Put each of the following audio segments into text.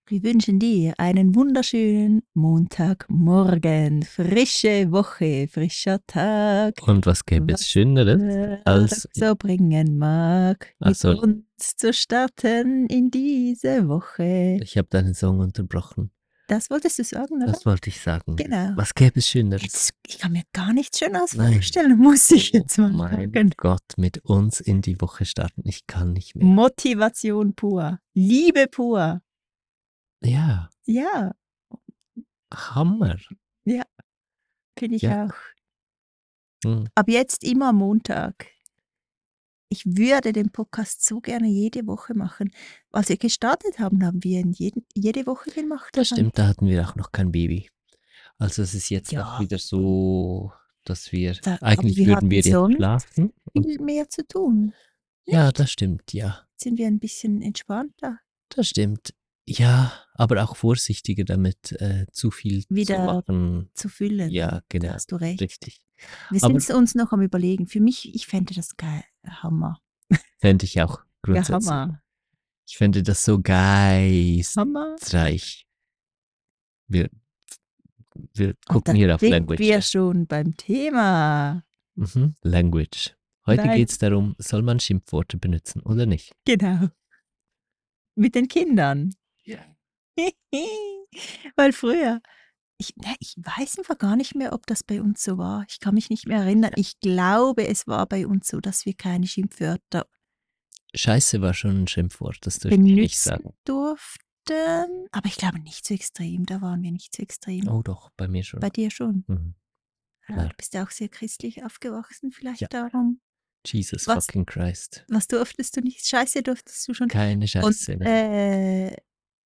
Wir wünschen dir einen wunderschönen Montagmorgen, frische Woche, frischer Tag, Und was gäbe es was Schöneres der als. Tag so bringen mag, mit Achso, uns zu starten in diese Woche. ich habe deinen Song unterbrochen. Das wolltest du sagen, oder? Das wollte ich sagen. Genau. Was gäbe es Schöneres? Jetzt, ich kann mir gar nichts Schöneres Nein. vorstellen, muss ich Oh jetzt mal mein sagen. Gott, mit uns in die Woche starten. Ich kann nicht mehr. Motivation pur, Liebe pur. Ja, Ja, Hammer. ja, finde ich Ja. auch. Hm. Ab jetzt immer am Montag. Ich würde den Podcast so gerne jede Woche machen. Als wir gestartet haben, haben wir ihn jede Woche gemacht. Das stimmt, da hatten wir auch noch kein Baby. Also es ist jetzt auch Ja, wieder so, dass wir, aber eigentlich wir würden hatten wir jetzt sonst schlafen. Und viel mehr zu tun. ja, Nicht? das stimmt, ja. Jetzt sind wir ein bisschen entspannter. Das stimmt. Ja, aber auch vorsichtiger damit, zu viel zu Wieder machen. zu füllen. Ja, Da genau, hast du recht. richtig. Wir Aber sind uns noch am Überlegen. Für mich, ich fände das geil. Hammer. fände ich auch Ja, grundsätzlich. Hammer. Ich fände das so geistreich. Hammer. Wir Und gucken da hier auf sind Language. wir schon beim Thema. Language. Heute Nein. geht es darum, soll man Schimpfworte benutzen oder nicht? Genau. Mit den Kindern. Ja. Weil früher, ich weiß einfach gar nicht mehr, ob das bei uns so war. Ich kann mich nicht mehr erinnern. Ich glaube, es war bei uns so, dass wir keine Schimpfwörter Scheiße war schon ein Schimpfwort, das dürfte ich nicht benutzen sagen. durften. Aber ich glaube nicht so extrem. Da waren wir nicht so extrem. Oh doch, bei mir schon. Bei dir schon. Mhm. Ja, Ja. du bist ja auch sehr christlich aufgewachsen, vielleicht Ja. darum. Jesus Was? fucking Christ. Was durftest du nicht? Scheiße durftest du schon. Keine Scheiße. Und Ne?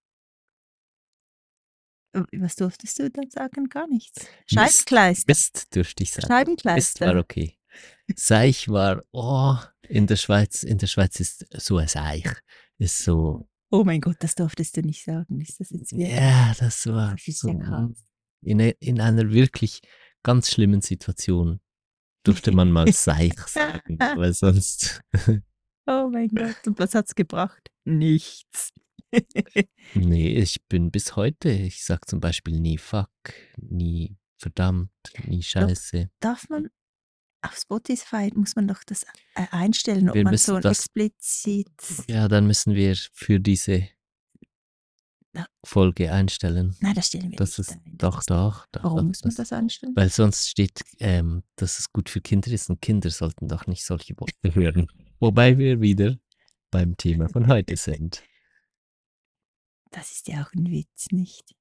was durftest du dann sagen? Gar nichts. Mist, Scheibenkleister. Mist dürfte ich sagen. Mist Scheibenkleister. war okay. Seich war, in der Schweiz ist so ein Seich. Ist so, Oh mein Gott, das durftest du nicht sagen. Ist das jetzt wirklich? ja, das war Das ist so, ja krass. in einer wirklich ganz schlimmen Situation durfte man mal Seich sagen, weil sonst, Oh mein Gott, und was hat's gebracht? Nichts. nee, ich bin bis heute, ich sag zum Beispiel nie fuck, nie verdammt, nie Scheiße. Darf man auf Spotify, muss man doch das einstellen, ob Wir man müssen so ein das- explizit. Ja, dann müssen wir für diese Ja. Folge einstellen. Nein, das stellen wir Das nicht ist ein. doch. Warum muss man das einstellen? Weil sonst steht, dass es gut für Kinder ist und Kinder sollten doch nicht solche Worte hören. Wobei wir wieder beim Thema von heute sind. Das ist ja auch ein Witz, nicht?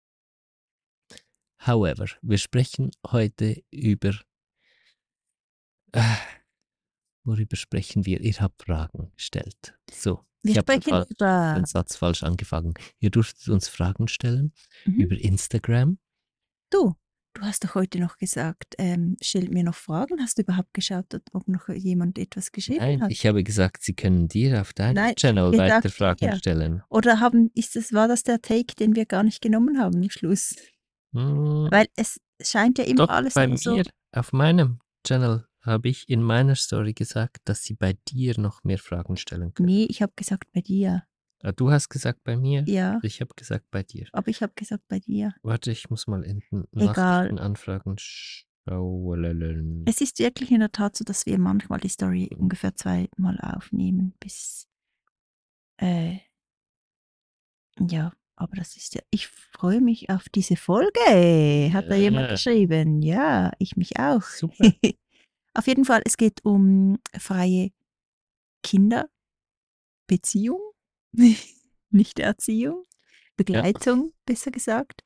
However, wir sprechen heute über. Worüber sprechen wir? Ihr habt Fragen gestellt. So, Wir ich habe sprechen über. den Satz falsch angefangen. Ihr dürftet uns Fragen stellen Mhm. über Instagram. Du hast doch heute noch gesagt, stellt mir noch Fragen. Hast du überhaupt geschaut, ob noch jemand etwas geschrieben Nein, hat? ich habe gesagt, Sie können dir auf deinem Nein, Channel gesagt weiter Fragen dir. stellen. Oder war das der Take, den wir gar nicht genommen haben am Schluss? Weil es scheint ja immer Doch, alles bei nur so. mir, auf meinem Channel, habe ich in meiner Story gesagt, dass Sie bei dir noch mehr Fragen stellen können. Nee, ich habe gesagt bei dir. Du hast gesagt bei mir? Ja, Ich habe gesagt bei dir. aber ich habe gesagt bei dir. Warte, ich muss mal in den Egal. Nachrichtenanfragen schauen. Es ist wirklich in der Tat so, dass wir manchmal die Story ungefähr 2-mal aufnehmen, bis. Ja, aber das ist ja. Ich freue mich auf diese Folge, hat da jemand geschrieben. Ja, ich mich auch. Super. Auf jeden Fall, es geht um freie Kinderbeziehung, nicht Erziehung, Begleitung, besser gesagt,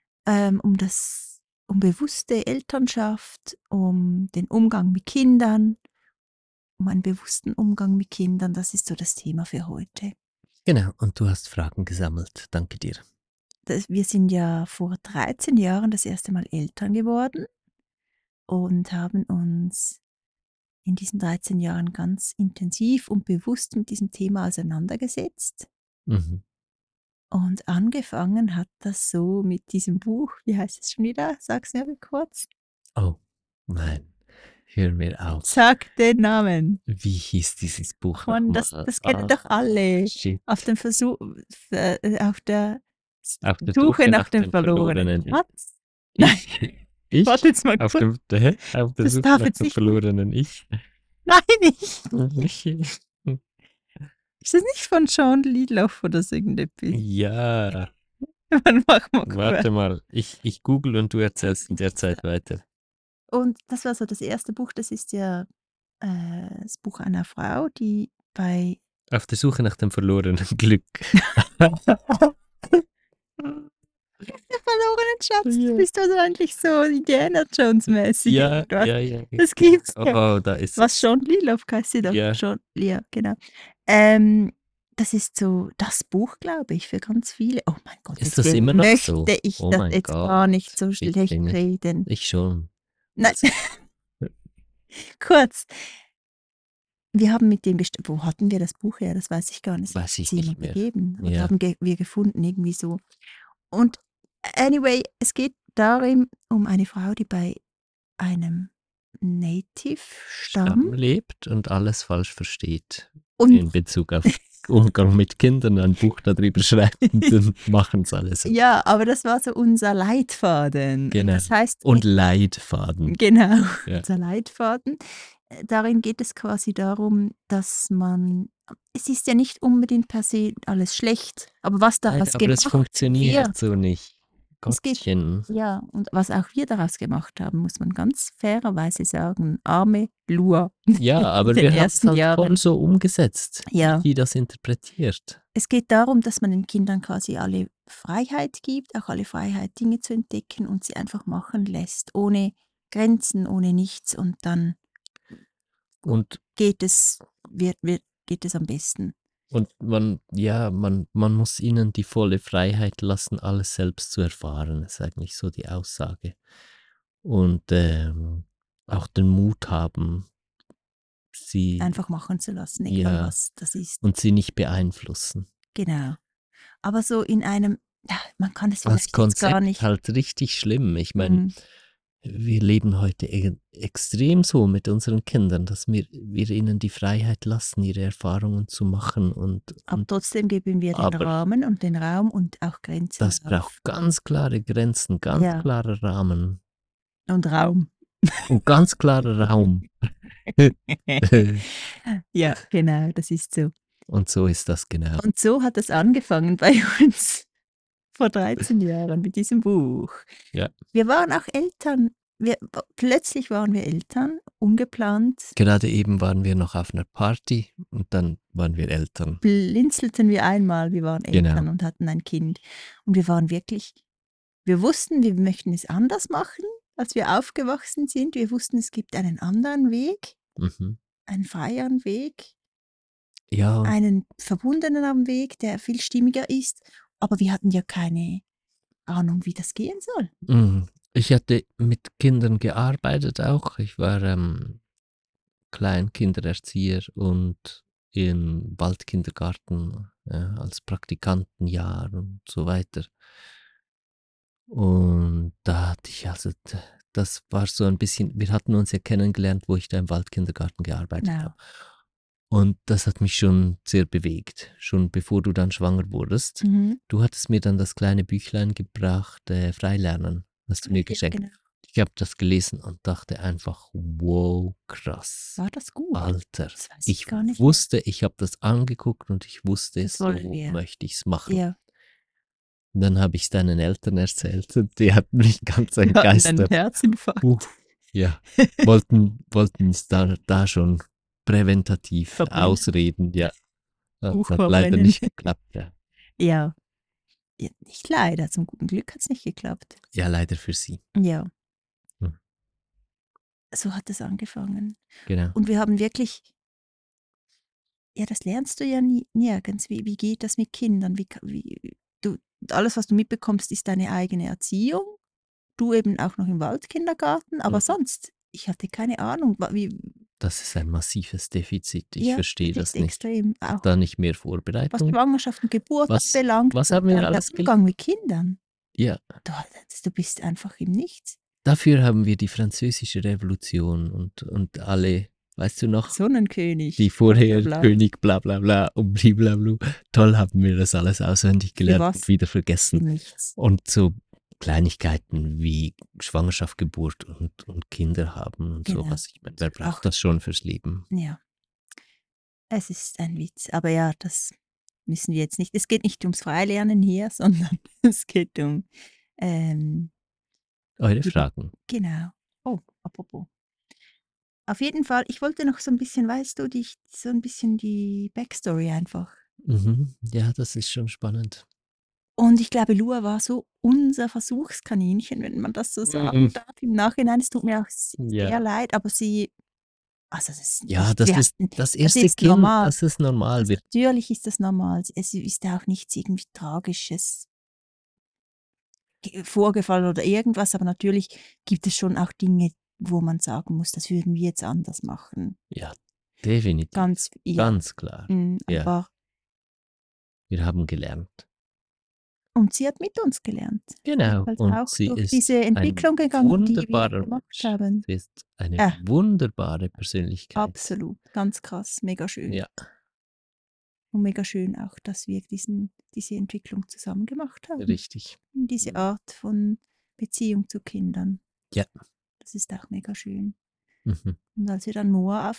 um bewusste Elternschaft, um den Umgang mit Kindern, um einen bewussten Umgang mit Kindern. Das ist so das Thema für heute. Genau, und du hast Fragen gesammelt. Danke dir. Wir sind ja vor 13 Jahren das erste Mal Eltern geworden und haben uns in diesen 13 Jahren ganz intensiv und bewusst mit diesem Thema auseinandergesetzt. Mhm. Und angefangen hat das so mit diesem Buch. Wie heißt es schon wieder? Sag's mir kurz. Oh, nein. Hör mir auf. Sag den Namen. Wie hieß dieses Buch Mann, nochmal? das kennen doch alle. Shit. Auf dem Versuch, auf der Auf der Suche Suche nach nach dem dem verlorenen verlorenen Schatz. Nein, Ich? warte jetzt mal Auf kurz. der Das Suche darf nach jetzt dem nicht. verlorenen Ich. Nein, nicht. Ich- Ist das nicht von Sean Lidloff oder so irgendetwas? Ja, Dann mach mal warte kurz. mal. Ich google und du erzählst in der Zeit weiter. Und das war so das erste Buch, das ist ja das Buch einer Frau, die bei Auf der Suche nach dem verlorenen Glück. der verlorenen Schatz, Ja. bist du also eigentlich so Indiana Jones-mäßig Ja, irgendwas? ja, ja. Das gibt's ja. Oh, da ist Was es. Sean Lidloff heißt sie doch. Ja. Ja, genau. Das ist so das Buch, glaube ich, für ganz viele. Oh mein Gott, Ist mit das dem immer noch so? möchte ich Oh das mein jetzt gar Gott. nicht so Bitte schlecht nicht. reden. Ich schon. Nein, kurz. Wir haben mit dem wo hatten wir das Buch her? Das weiß ich gar nicht. Weiß ich Sie nicht jemand mehr. gegeben oder Ja. haben wir gefunden irgendwie so. Und anyway, es geht darum um eine Frau, die bei einem Native-Stamm Lebt und alles falsch versteht und in Bezug auf Umgang mit Kindern, ein Buch darüber schreibt und dann machen es alles. ja, aber das war so unser Leitfaden. Genau. Das heißt, Und Leitfaden. genau, Ja. unser Leitfaden. Darin geht es quasi darum, dass es ist ja nicht unbedingt per se alles schlecht, aber was Nein, daraus aber das gemacht funktioniert wird, so nicht. es geht, Gottchen. ja, und was auch wir daraus gemacht haben, muss man ganz fairerweise sagen, arme Lua. Ja, aber den wir haben es ersten halt voll Jahren. so umgesetzt, Ja. wie sie das interpretiert. Es geht darum, dass man den Kindern quasi alle Freiheit gibt, auch alle Freiheit, Dinge zu entdecken und sie einfach machen lässt, ohne Grenzen, ohne nichts. Und dann Und geht es am besten. Und man muss ihnen die volle Freiheit lassen, alles selbst zu erfahren, ist eigentlich so die Aussage. Und auch den Mut haben, sie Einfach machen zu lassen, egal ja, was das ist. und sie nicht beeinflussen. Genau. Aber so in einem, man kann es Das vielleicht jetzt gar Konzept nicht. halt richtig schlimm. Ich meine, Mhm. wir leben heute extrem so mit unseren Kindern, dass wir ihnen die Freiheit lassen, ihre Erfahrungen zu machen. Aber trotzdem geben wir den aber Rahmen und den Raum und auch Grenzen das auf. braucht ganz klare Grenzen, ganz Ja. klare Rahmen Und Raum. und ganz klarer Raum. Ja, genau, das ist so. Und so ist das genau. Und so hat es angefangen bei uns vor 13 Jahren mit diesem Buch. Ja. Wir waren auch Eltern. Plötzlich waren wir Eltern, ungeplant. Gerade eben waren wir noch auf einer Party und dann waren wir Eltern. Blinzelten wir einmal, wir waren Eltern Genau. und hatten ein Kind. Und wir waren wirklich, wir wussten, wir möchten es anders machen, als wir aufgewachsen sind. Wir wussten, es gibt einen anderen Weg, Mhm. einen freieren Weg, Ja, einen verbundeneren Weg, der viel stimmiger ist. Aber wir hatten ja keine Ahnung, wie das gehen soll. ich hatte mit Kindern gearbeitet auch. Ich war Kleinkindererzieher und im Waldkindergarten als Praktikantenjahr und so weiter. Und da hatte ich das war so ein bisschen, wir hatten uns ja kennengelernt, wo ich da im Waldkindergarten gearbeitet Genau. habe. Und das hat mich schon sehr bewegt, schon bevor du dann schwanger wurdest. Mhm. Du hattest mir dann das kleine Büchlein gebracht, Freilernen, hast du mir Ja, geschenkt. genau. Ich habe das gelesen und dachte einfach, wow, krass. War das gut? Alter, Das weiß ich ich gar nicht. wusste, ich habe das angeguckt und ich wusste, Das so wollen wir. möchte ich es machen. Ja. Und dann habe ich es deinen Eltern erzählt und die hatten mich ganz Wir hatten einen entgeistert. Herzinfarkt. Ja, wollten es da schon präventativ Verbrennen. ausreden, ja. Das Buch hat leider verbrennen. nicht geklappt, ja. Ja. Ja, nicht leider, zum guten Glück hat es nicht geklappt. Ja, leider für sie. Ja. Hm. So hat es angefangen. Genau. Und wir haben wirklich, ja, das lernst du ja nirgends. Wie geht das mit Kindern? Alles, was du mitbekommst, ist deine eigene Erziehung. Du eben auch noch im Waldkindergarten, aber Mhm. sonst, ich hatte keine Ahnung, Das ist ein massives Defizit. Ich ja, verstehe das das ist nicht. extrem. Auch Da nicht mehr was Vorbereitung. Schwangerschaft und Geburt Was anbelangt. haben wir Der alles Umgang mit Kindern. Ja, Du bist einfach im Nichts. dafür haben wir die Französische Revolution und alle Weißt du noch? Die Sonnenkönig, bla bla vorher bla. König bla bla bla und blablabla. Toll haben wir das alles auswendig Für gelernt und was? wieder Für vergessen. nichts. Und so Kleinigkeiten wie Schwangerschaft, Geburt und Kinder haben und Genau. sowas. Ich meine, wer Auch, braucht das schon fürs Leben? ja, es ist ein Witz. Aber ja, das müssen wir jetzt nicht. Es geht nicht ums Freilernen hier, sondern es geht um ähm, Eure die, Fragen. genau. Oh, apropos. Auf jeden Fall, ich wollte noch so ein bisschen, weißt du, so ein bisschen die Backstory einfach. Mhm. Ja, das ist schon spannend. Und ich glaube, Lua war so unser Versuchskaninchen, wenn man das so Mhm. sagen darf im Nachhinein. Es tut mir auch sehr Ja. leid, aber sie, also das ist Ja, nicht, das wir ist hatten, das das erste ist Kind, normal. das ist normal. Natürlich ist das normal. Es ist auch nichts irgendwie Tragisches vorgefallen oder irgendwas, aber natürlich gibt es schon auch Dinge, wo man sagen muss, das würden wir jetzt anders machen. Ja, definitiv. Ja. Ganz klar. Ja, Aber, wir haben gelernt. und sie hat mit uns gelernt. Sie ist Genau. halt Und auch sie durch ist diese ein Entwicklung gegangen, die wir wunderbarer gemacht Mensch. haben. Sie ist eine Ja, wunderbare Persönlichkeit. absolut. Ganz krass. Mega schön. Ja, Und mega schön auch, dass wir diese Entwicklung zusammen gemacht haben. richtig. Diese Art von Beziehung zu Kindern. Ja. Das ist auch mega schön. Mhm. Und als wir dann Moa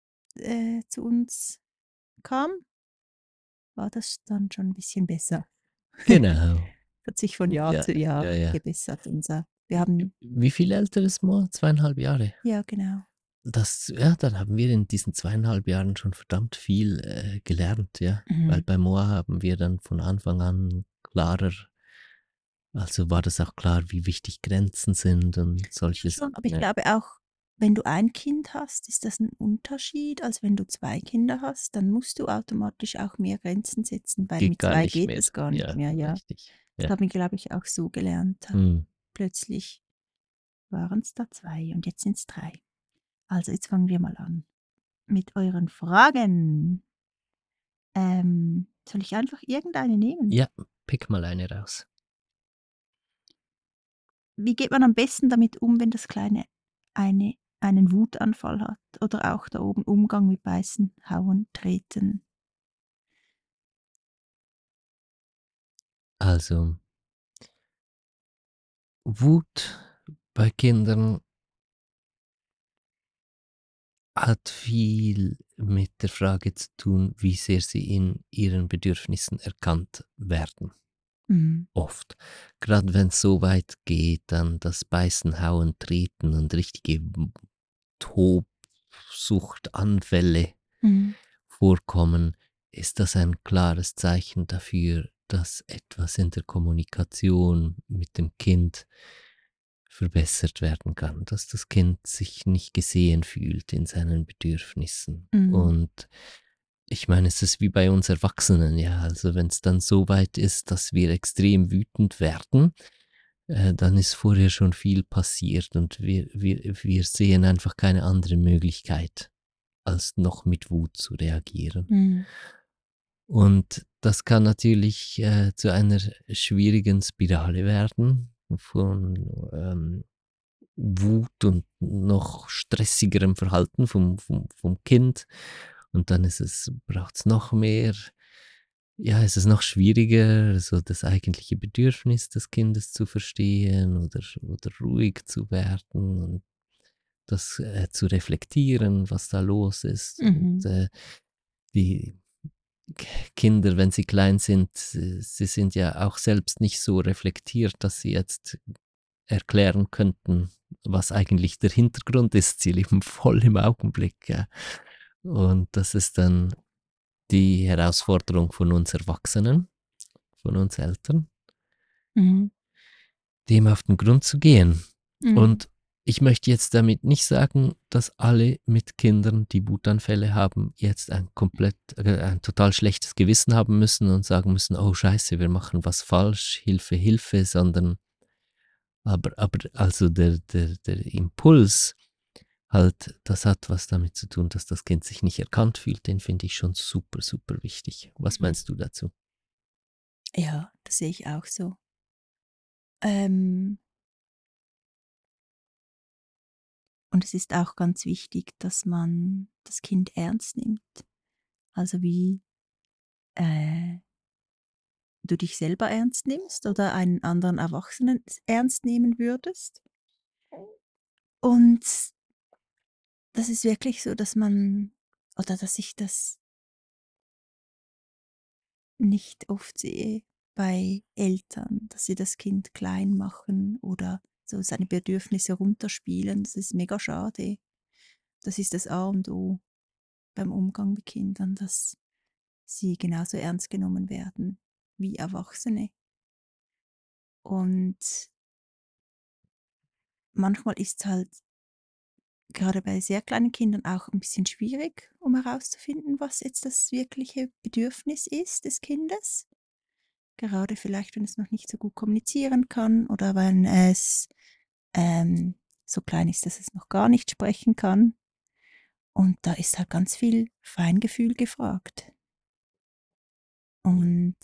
zu uns kam, war das dann schon ein bisschen besser. Genau. Hat sich von Jahr Ja, zu Jahr ja, ja. gebessert. Wir haben, Wie viel älter ist Mo? 2,5 Jahre. ja genau. Ja, dann haben wir in diesen 2,5 Jahren schon verdammt viel gelernt, ja. Weil Mhm. bei Moa haben wir dann von Anfang an klarer, also war das auch klar, wie wichtig Grenzen sind und Ja solche schon, Sachen. aber ich Ja. glaube auch, wenn du ein Kind hast, ist das ein Unterschied, als wenn du zwei Kinder hast. Dann musst du automatisch auch mehr Grenzen setzen, weil Geht mit gar zwei nicht geht mehr. es gar nicht Ja, mehr, ja. richtig. Das Ja. haben wir, glaube ich, auch so gelernt. Hm. Plötzlich waren es da zwei und jetzt sind es drei. Also jetzt fangen wir mal an mit euren Fragen. Soll ich einfach irgendeine nehmen? Ja, pick mal eine raus. Wie geht man am besten damit um, wenn das Kleine einen Wutanfall hat? Oder auch da oben Umgang mit Beißen, Hauen, Treten? Also, Wut bei Kindern hat viel mit der Frage zu tun, wie sehr sie in ihren Bedürfnissen erkannt werden. Mhm. Oft. Gerade wenn es so weit geht, dann das Beißen, Hauen, Treten und richtige Tobsuchtanfälle Mhm. vorkommen, ist das ein klares Zeichen dafür, dass etwas in der Kommunikation mit dem Kind verbessert werden kann, dass das Kind sich nicht gesehen fühlt in seinen Bedürfnissen. Mhm. Und ich meine, es ist wie bei uns Erwachsenen, ja. Also wenn es dann so weit ist, dass wir extrem wütend werden, dann ist vorher schon viel passiert und wir sehen einfach keine andere Möglichkeit, als noch mit Wut zu reagieren. Mhm. Und das kann natürlich zu einer schwierigen Spirale werden von Wut und noch stressigerem Verhalten vom Kind. Und dann braucht es noch mehr, ja, es ist noch schwieriger, so das eigentliche Bedürfnis des Kindes zu verstehen oder ruhig zu werden und das zu reflektieren, was da los ist. Und Mhm. die Kinder, wenn sie klein sind, sie sind ja auch selbst nicht so reflektiert, dass sie jetzt erklären könnten, was eigentlich der Hintergrund ist. Sie leben voll im Augenblick. Ja. Und das ist dann die Herausforderung von uns Erwachsenen, von uns Eltern, Mhm. dem auf den Grund zu gehen. Mhm. Und ich möchte jetzt damit nicht sagen, dass alle mit Kindern, die Wutanfälle haben, jetzt ein total schlechtes Gewissen haben müssen und sagen müssen, oh Scheiße, wir machen was falsch, Hilfe, Hilfe, sondern aber also der Impuls halt, das hat was damit zu tun, dass das Kind sich nicht erkannt fühlt, den finde ich schon super, super wichtig. Was Mhm. meinst du dazu? Ja, das sehe ich auch so. Ähm, Und es ist auch ganz wichtig, dass man das Kind ernst nimmt. Also wie äh, du dich selber ernst nimmst oder einen anderen Erwachsenen ernst nehmen würdest. Und das ist wirklich so, dass man oder dass ich das nicht oft sehe bei Eltern, dass sie das Kind klein machen oder so seine Bedürfnisse runterspielen. Das ist mega schade. Das ist das A und O beim Umgang mit Kindern, dass sie genauso ernst genommen werden wie Erwachsene. Und manchmal ist es halt gerade bei sehr kleinen Kindern auch ein bisschen schwierig, um herauszufinden, was jetzt das wirkliche Bedürfnis ist des Kindes. Gerade vielleicht, wenn es noch nicht so gut kommunizieren kann oder wenn es so klein ist, dass es noch gar nicht sprechen kann. Und da ist halt ganz viel Feingefühl gefragt. Und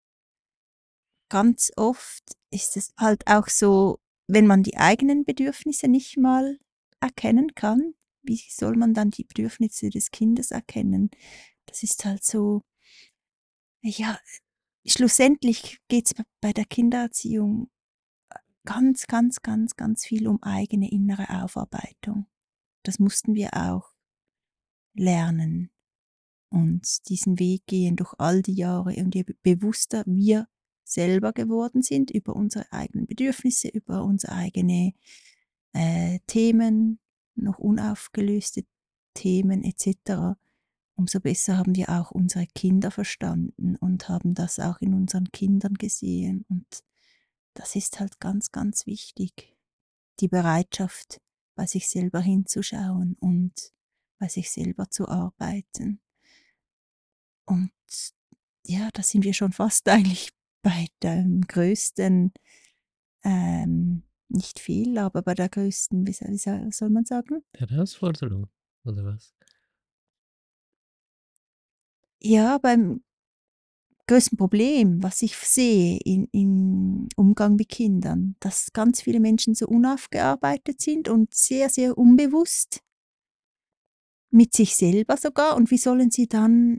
ganz oft ist es halt auch so, wenn man die eigenen Bedürfnisse nicht mal erkennen kann, wie soll man dann die Bedürfnisse des Kindes erkennen? Das ist halt so, ja, schlussendlich geht es bei der Kindererziehung ganz, ganz, ganz, ganz viel um eigene innere Aufarbeitung. Das mussten wir auch lernen und diesen Weg gehen durch all die Jahre und je bewusster wir selber geworden sind über unsere eigenen Bedürfnisse, über unsere eigene Themen, noch unaufgelöste Themen etc., umso besser haben wir auch unsere Kinder verstanden und haben das auch in unseren Kindern gesehen. Und das ist halt ganz, ganz wichtig. Die Bereitschaft, bei sich selber hinzuschauen und bei sich selber zu arbeiten. Und ja, da sind wir schon fast eigentlich bei dem größten, nicht viel, aber bei der größten, wie soll man sagen? Herausforderung, oder was? Ja, beim größten Problem, was ich sehe im Umgang mit Kindern, dass ganz viele Menschen so unaufgearbeitet sind und sehr, sehr unbewusst mit sich selber sogar. Und wie sollen sie dann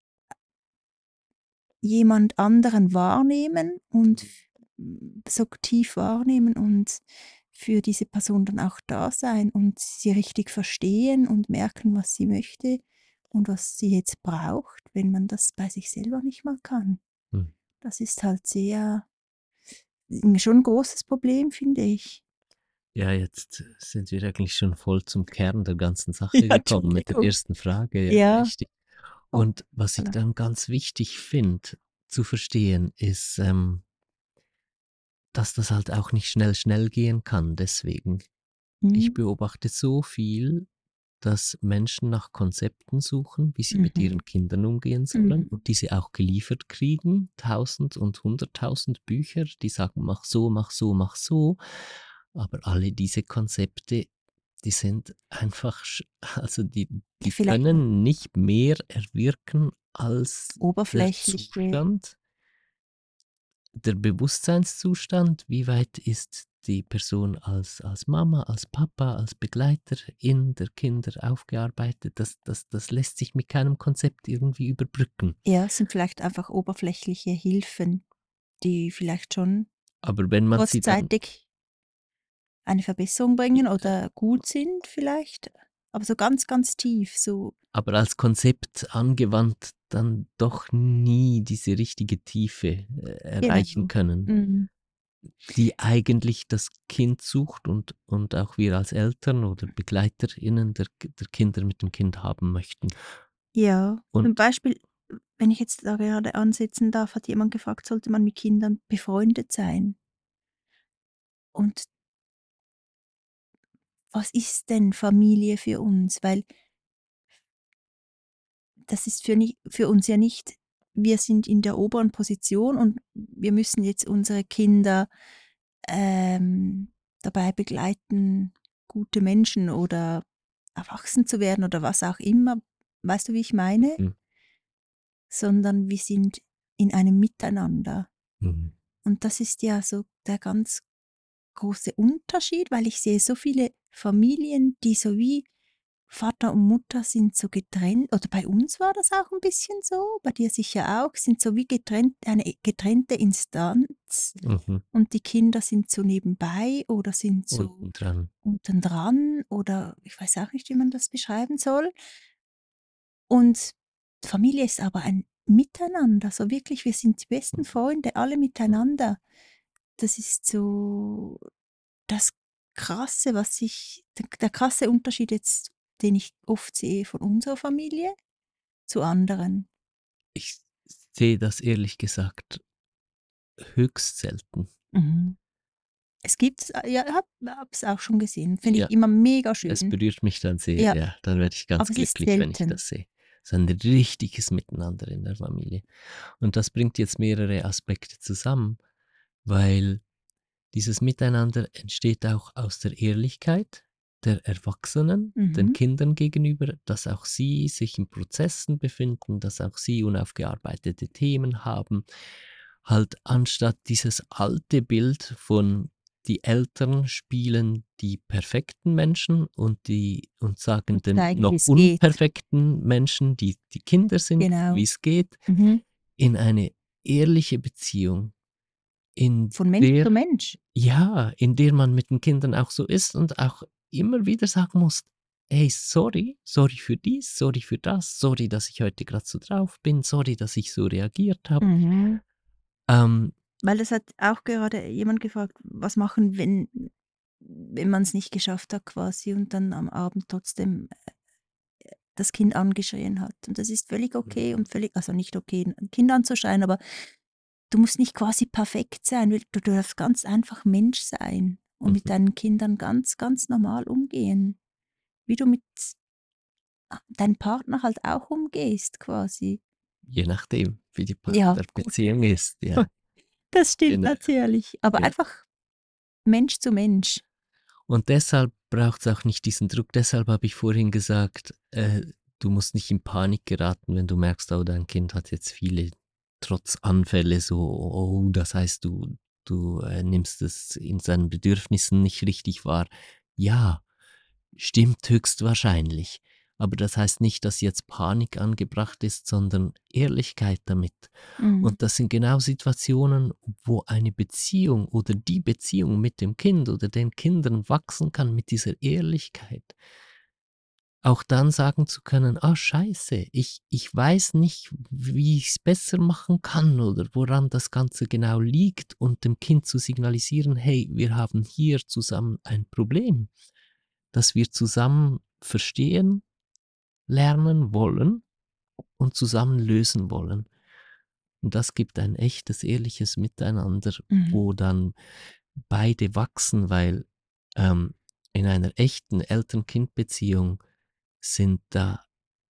jemand anderen wahrnehmen und so tief wahrnehmen und für diese Person dann auch da sein und sie richtig verstehen und merken, was sie möchte und was sie jetzt braucht, wenn man das bei sich selber nicht mal kann. Hm. Das ist halt schon ein großes Problem, finde ich. Ja, jetzt sind wir eigentlich schon voll zum Kern der ganzen Sache Ja, gekommen mit der Entschuldigung. ersten Frage. Ja, Ja, richtig. oh, Und was ich voilà. dann ganz wichtig finde zu verstehen, ist, dass das halt auch nicht schnell, schnell gehen kann. Deswegen, ich Mhm. beobachte so viel, dass Menschen nach Konzepten suchen, wie sie mit Mhm. ihren Kindern umgehen sollen Mhm. und diese auch geliefert kriegen. 1000 und 100.000 Bücher, die sagen, mach so, mach so, mach so. Aber alle diese Konzepte, die sind einfach, also die Vielleicht können nicht mehr erwirken als der oberflächliche. Zustand, der Bewusstseinszustand, wie weit ist die Person als Mama, als Papa, als Begleiterin der Kinder aufgearbeitet, das lässt sich mit keinem Konzept irgendwie überbrücken. Ja, es sind vielleicht einfach oberflächliche Hilfen, die vielleicht schon Aber wenn man sie dann, kurzzeitig eine Verbesserung bringen oder gut sind vielleicht, aber so ganz, ganz tief, so aber als Konzept angewandt, dann doch nie diese richtige Tiefe erreichen genau. können, Mhm. die eigentlich das Kind sucht und auch wir als Eltern oder BegleiterInnen der Kinder mit dem Kind haben möchten. Ja, zum Und Beispiel, wenn ich jetzt da gerade ansetzen darf, hat jemand gefragt, sollte man mit Kindern befreundet sein? Und was ist denn Familie für uns? Weil das ist für uns ja nicht, wir sind in der oberen Position und wir müssen jetzt unsere Kinder dabei begleiten, gute Menschen oder erwachsen zu werden oder was auch immer. Weißt du, wie ich meine? mhm. Sondern wir sind in einem Miteinander. Mhm. Und das ist ja so der ganz große Unterschied, weil ich sehe so viele Familien, die so wie Vater und Mutter sind so getrennt, oder bei uns war das auch ein bisschen so, bei dir sicher auch, sind so wie getrennt, eine getrennte Instanz Mhm. und die Kinder sind so nebenbei oder sind so Unten dran. unten dran oder ich weiß auch nicht, wie man das beschreiben soll. Und Familie ist aber ein Miteinander, so wirklich, wir sind die besten Freunde, alle miteinander. Das ist so das Krasse, der krasse Unterschied jetzt, den ich oft sehe von unserer Familie zu anderen. Ich sehe das ehrlich gesagt höchst selten. Mhm. Es gibt's, ja, habe es auch schon gesehen, finde Ja, ich immer mega es schön. berührt mich dann sehr, Ja, ja. Dann werde ich ganz aber es ist glücklich, wenn ich selten. das sehe. So ein richtiges Miteinander in der Familie. Und das bringt jetzt mehrere Aspekte zusammen, weil dieses Miteinander entsteht auch aus der Ehrlichkeit der Erwachsenen den Mhm. Kindern gegenüber, dass auch sie sich in Prozessen befinden, dass auch sie unaufgearbeitete Themen haben. Halt anstatt dieses alte Bild von die Eltern spielen die perfekten Menschen und sagen Und den zeigen, wie noch es geht. unperfekten Menschen, die Kinder sind, wie Genau. es geht, Mhm. in eine ehrliche Beziehung, in Von Mensch der zu Mensch. ja, in der man mit den Kindern auch so ist und auch immer wieder sagen muss: „Hey, sorry, sorry für dies, sorry für das, sorry, dass ich heute grad so drauf bin, sorry, dass ich so reagiert habe.“ Mhm. Ähm, Weil das hat auch gerade jemand gefragt, was machen, wenn man es nicht geschafft hat quasi und dann am Abend trotzdem das Kind angeschrien hat. Und das ist völlig okay mhm, und völlig, also nicht okay, ein Kind anzuschreien, aber du musst nicht quasi perfekt sein, du darfst ganz einfach Mensch sein und mit mhm. deinen Kindern ganz, ganz normal umgehen, wie du mit deinem Partner halt auch umgehst quasi. Je nachdem, wie die Ja, gut, Partnerbeziehung ist, ja. das stimmt Genau, natürlich, aber ja. einfach Mensch zu Mensch. Und deshalb braucht's auch nicht diesen Druck. Deshalb habe ich vorhin gesagt, du musst nicht in Panik geraten, wenn du merkst, oh, dein Kind hat jetzt viele Trotzanfälle, so, oh, das heißt, du nimmst es in seinen Bedürfnissen nicht richtig wahr. Ja, stimmt höchstwahrscheinlich. Aber das heißt nicht, dass jetzt Panik angebracht ist, sondern Ehrlichkeit damit. Mhm. Und das sind genau Situationen, wo eine Beziehung oder die Beziehung mit dem Kind oder den Kindern wachsen kann mit dieser Ehrlichkeit. Auch dann sagen zu können: „Ah, scheiße, ich weiß nicht, wie ich es besser machen kann oder woran das Ganze genau liegt“, und dem Kind zu signalisieren: „Hey, wir haben hier zusammen ein Problem, das wir zusammen verstehen, lernen wollen und zusammen lösen wollen.“ Und das gibt ein echtes, ehrliches Miteinander, Mhm. wo dann beide wachsen, weil, in einer echten Eltern-Kind-Beziehung sind da,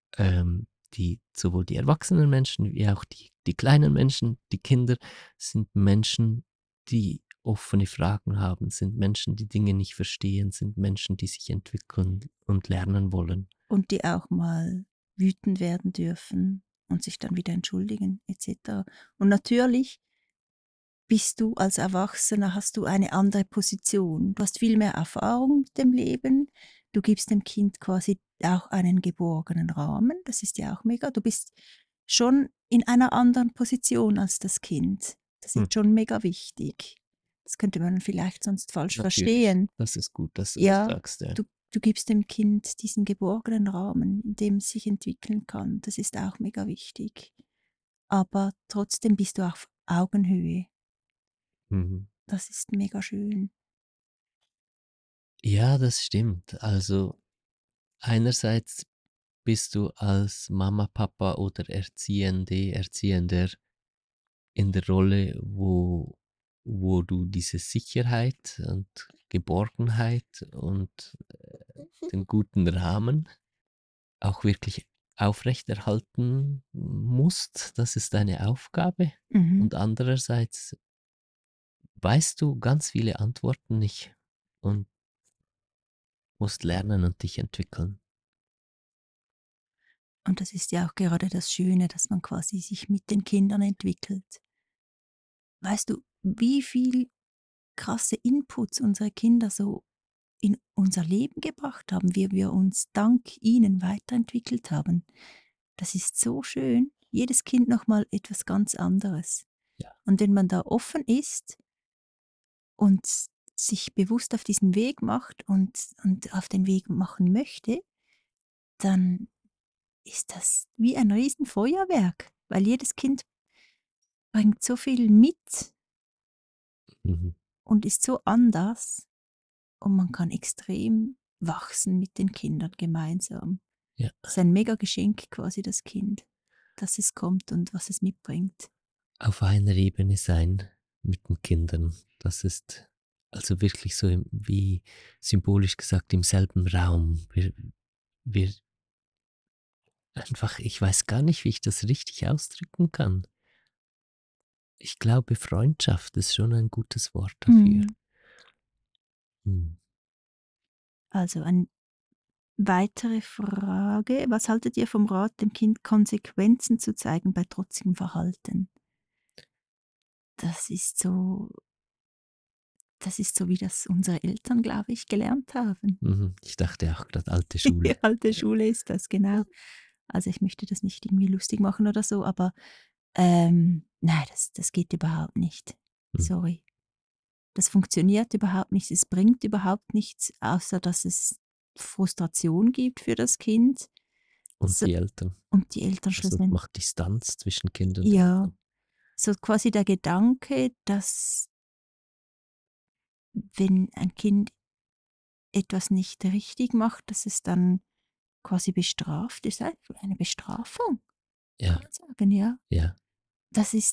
die sowohl die erwachsenen Menschen wie auch die kleinen Menschen, die Kinder, sind Menschen, die offene Fragen haben, sind Menschen, die Dinge nicht verstehen, sind Menschen, die sich entwickeln und lernen wollen. Und die auch mal wütend werden dürfen und sich dann wieder entschuldigen et cetera. Und natürlich bist du als Erwachsener, hast du eine andere Position. Du hast viel mehr Erfahrung mit dem Leben. Du gibst dem Kind quasi auch einen geborgenen Rahmen. Das ist ja auch mega. Du bist schon in einer anderen Position als das Kind. Das Hm, ist schon mega wichtig. Das könnte man vielleicht sonst falsch natürlich, verstehen. das ist gut, dass du das Ja, sagst, ja. du gibst dem Kind diesen geborgenen Rahmen, in dem es sich entwickeln kann. Das ist auch mega wichtig. Aber trotzdem bist du auf Augenhöhe. Mhm. Das ist mega schön. Ja, das stimmt. Also einerseits bist du als Mama, Papa oder Erziehende, Erziehender in der Rolle, wo du diese Sicherheit und Geborgenheit und den guten Rahmen auch wirklich aufrechterhalten musst. Das ist deine Aufgabe. Mhm. Und andererseits weißt du ganz viele Antworten nicht und musst lernen und dich entwickeln. Und das ist ja auch gerade das Schöne, dass man quasi sich mit den Kindern entwickelt. Weißt du, wie viel krasse Inputs unsere Kinder so in unser Leben gebracht haben, wie wir uns dank ihnen weiterentwickelt haben. Das ist so schön. Jedes Kind noch mal etwas ganz anderes. Ja. Und wenn man da offen ist und sich bewusst auf diesen Weg macht und auf den Weg machen möchte, dann ist das wie ein Riesenfeuerwerk, weil jedes Kind bringt so viel mit Mhm. und ist so anders und man kann extrem wachsen mit den Kindern gemeinsam. Ja. Das ist ein mega Geschenk quasi, das Kind, dass es kommt und was es mitbringt. Auf einer Ebene sein mit den Kindern. Das ist also wirklich so wie symbolisch gesagt im selben Raum. Wir einfach, ich weiß gar nicht, wie ich das richtig ausdrücken kann. Ich glaube, Freundschaft ist schon ein gutes Wort dafür. Mhm. Hm. Also eine weitere Frage. Was haltet ihr vom Rat, dem Kind Konsequenzen zu zeigen bei trotzigem Verhalten? Das ist so Das ist so, wie das unsere Eltern, glaube ich, gelernt haben. Mhm. Ich dachte auch gerade alte Schule. Die alte Schule ist das, genau. Also, ich möchte das nicht irgendwie lustig machen oder so, aber, nein, das geht überhaupt nicht. Mhm. Sorry. Das funktioniert überhaupt nicht. Es bringt überhaupt nichts, außer dass es Frustration gibt für das Kind Und so die Eltern. und die Eltern Also schlussendlich. macht Distanz zwischen Kind und Ja, Eltern. so quasi der Gedanke, dass wenn ein Kind etwas nicht richtig macht, dass es dann quasi bestraft ist, einfach eine Bestrafung, kann Ja, man sagen, ja. ja. Das ist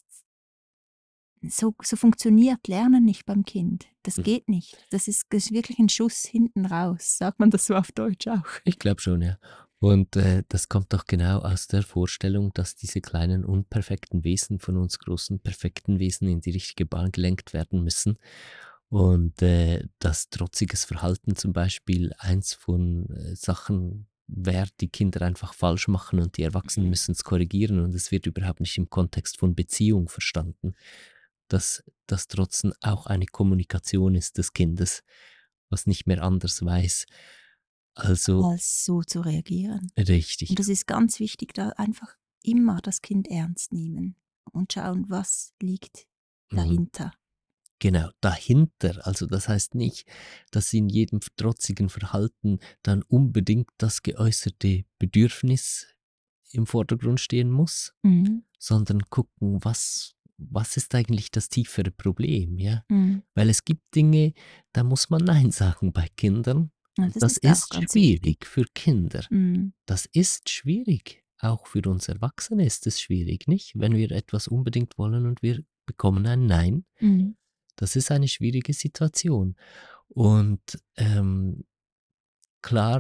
so funktioniert Lernen nicht beim Kind. Das Mhm. geht nicht. Das ist wirklich ein Schuss hinten raus. Sagt man das so auf Deutsch auch? Ich glaube schon, ja. Und das kommt doch genau aus der Vorstellung, dass diese kleinen unperfekten Wesen von uns großen perfekten Wesen in die richtige Bahn gelenkt werden müssen. Und dass trotziges Verhalten zum Beispiel eins von Sachen wäre, die Kinder einfach falsch machen und die Erwachsenen müssen es korrigieren und es wird überhaupt nicht im Kontext von Beziehung verstanden. Dass das Trotzen auch eine Kommunikation ist des Kindes, was nicht mehr anders weiß. Also Als so zu reagieren. Und richtig. das ist ganz wichtig, da einfach immer das Kind ernst nehmen und schauen, was liegt Mhm. dahinter. Genau, dahinter. Also das heißt nicht, dass in jedem trotzigen Verhalten dann unbedingt das geäußerte Bedürfnis im Vordergrund stehen muss, Mhm. sondern gucken, was ist eigentlich das tiefere Problem, ja? Mhm. Weil es gibt Dinge, da muss man Nein sagen bei Kindern Ja, und das das ist auch ist ganz wichtig. schwierig für Kinder. Mhm. Das ist schwierig. Auch für uns Erwachsene ist es schwierig, nicht? Wenn wir etwas unbedingt wollen und wir bekommen ein Nein, Mhm. das ist eine schwierige Situation. Und klar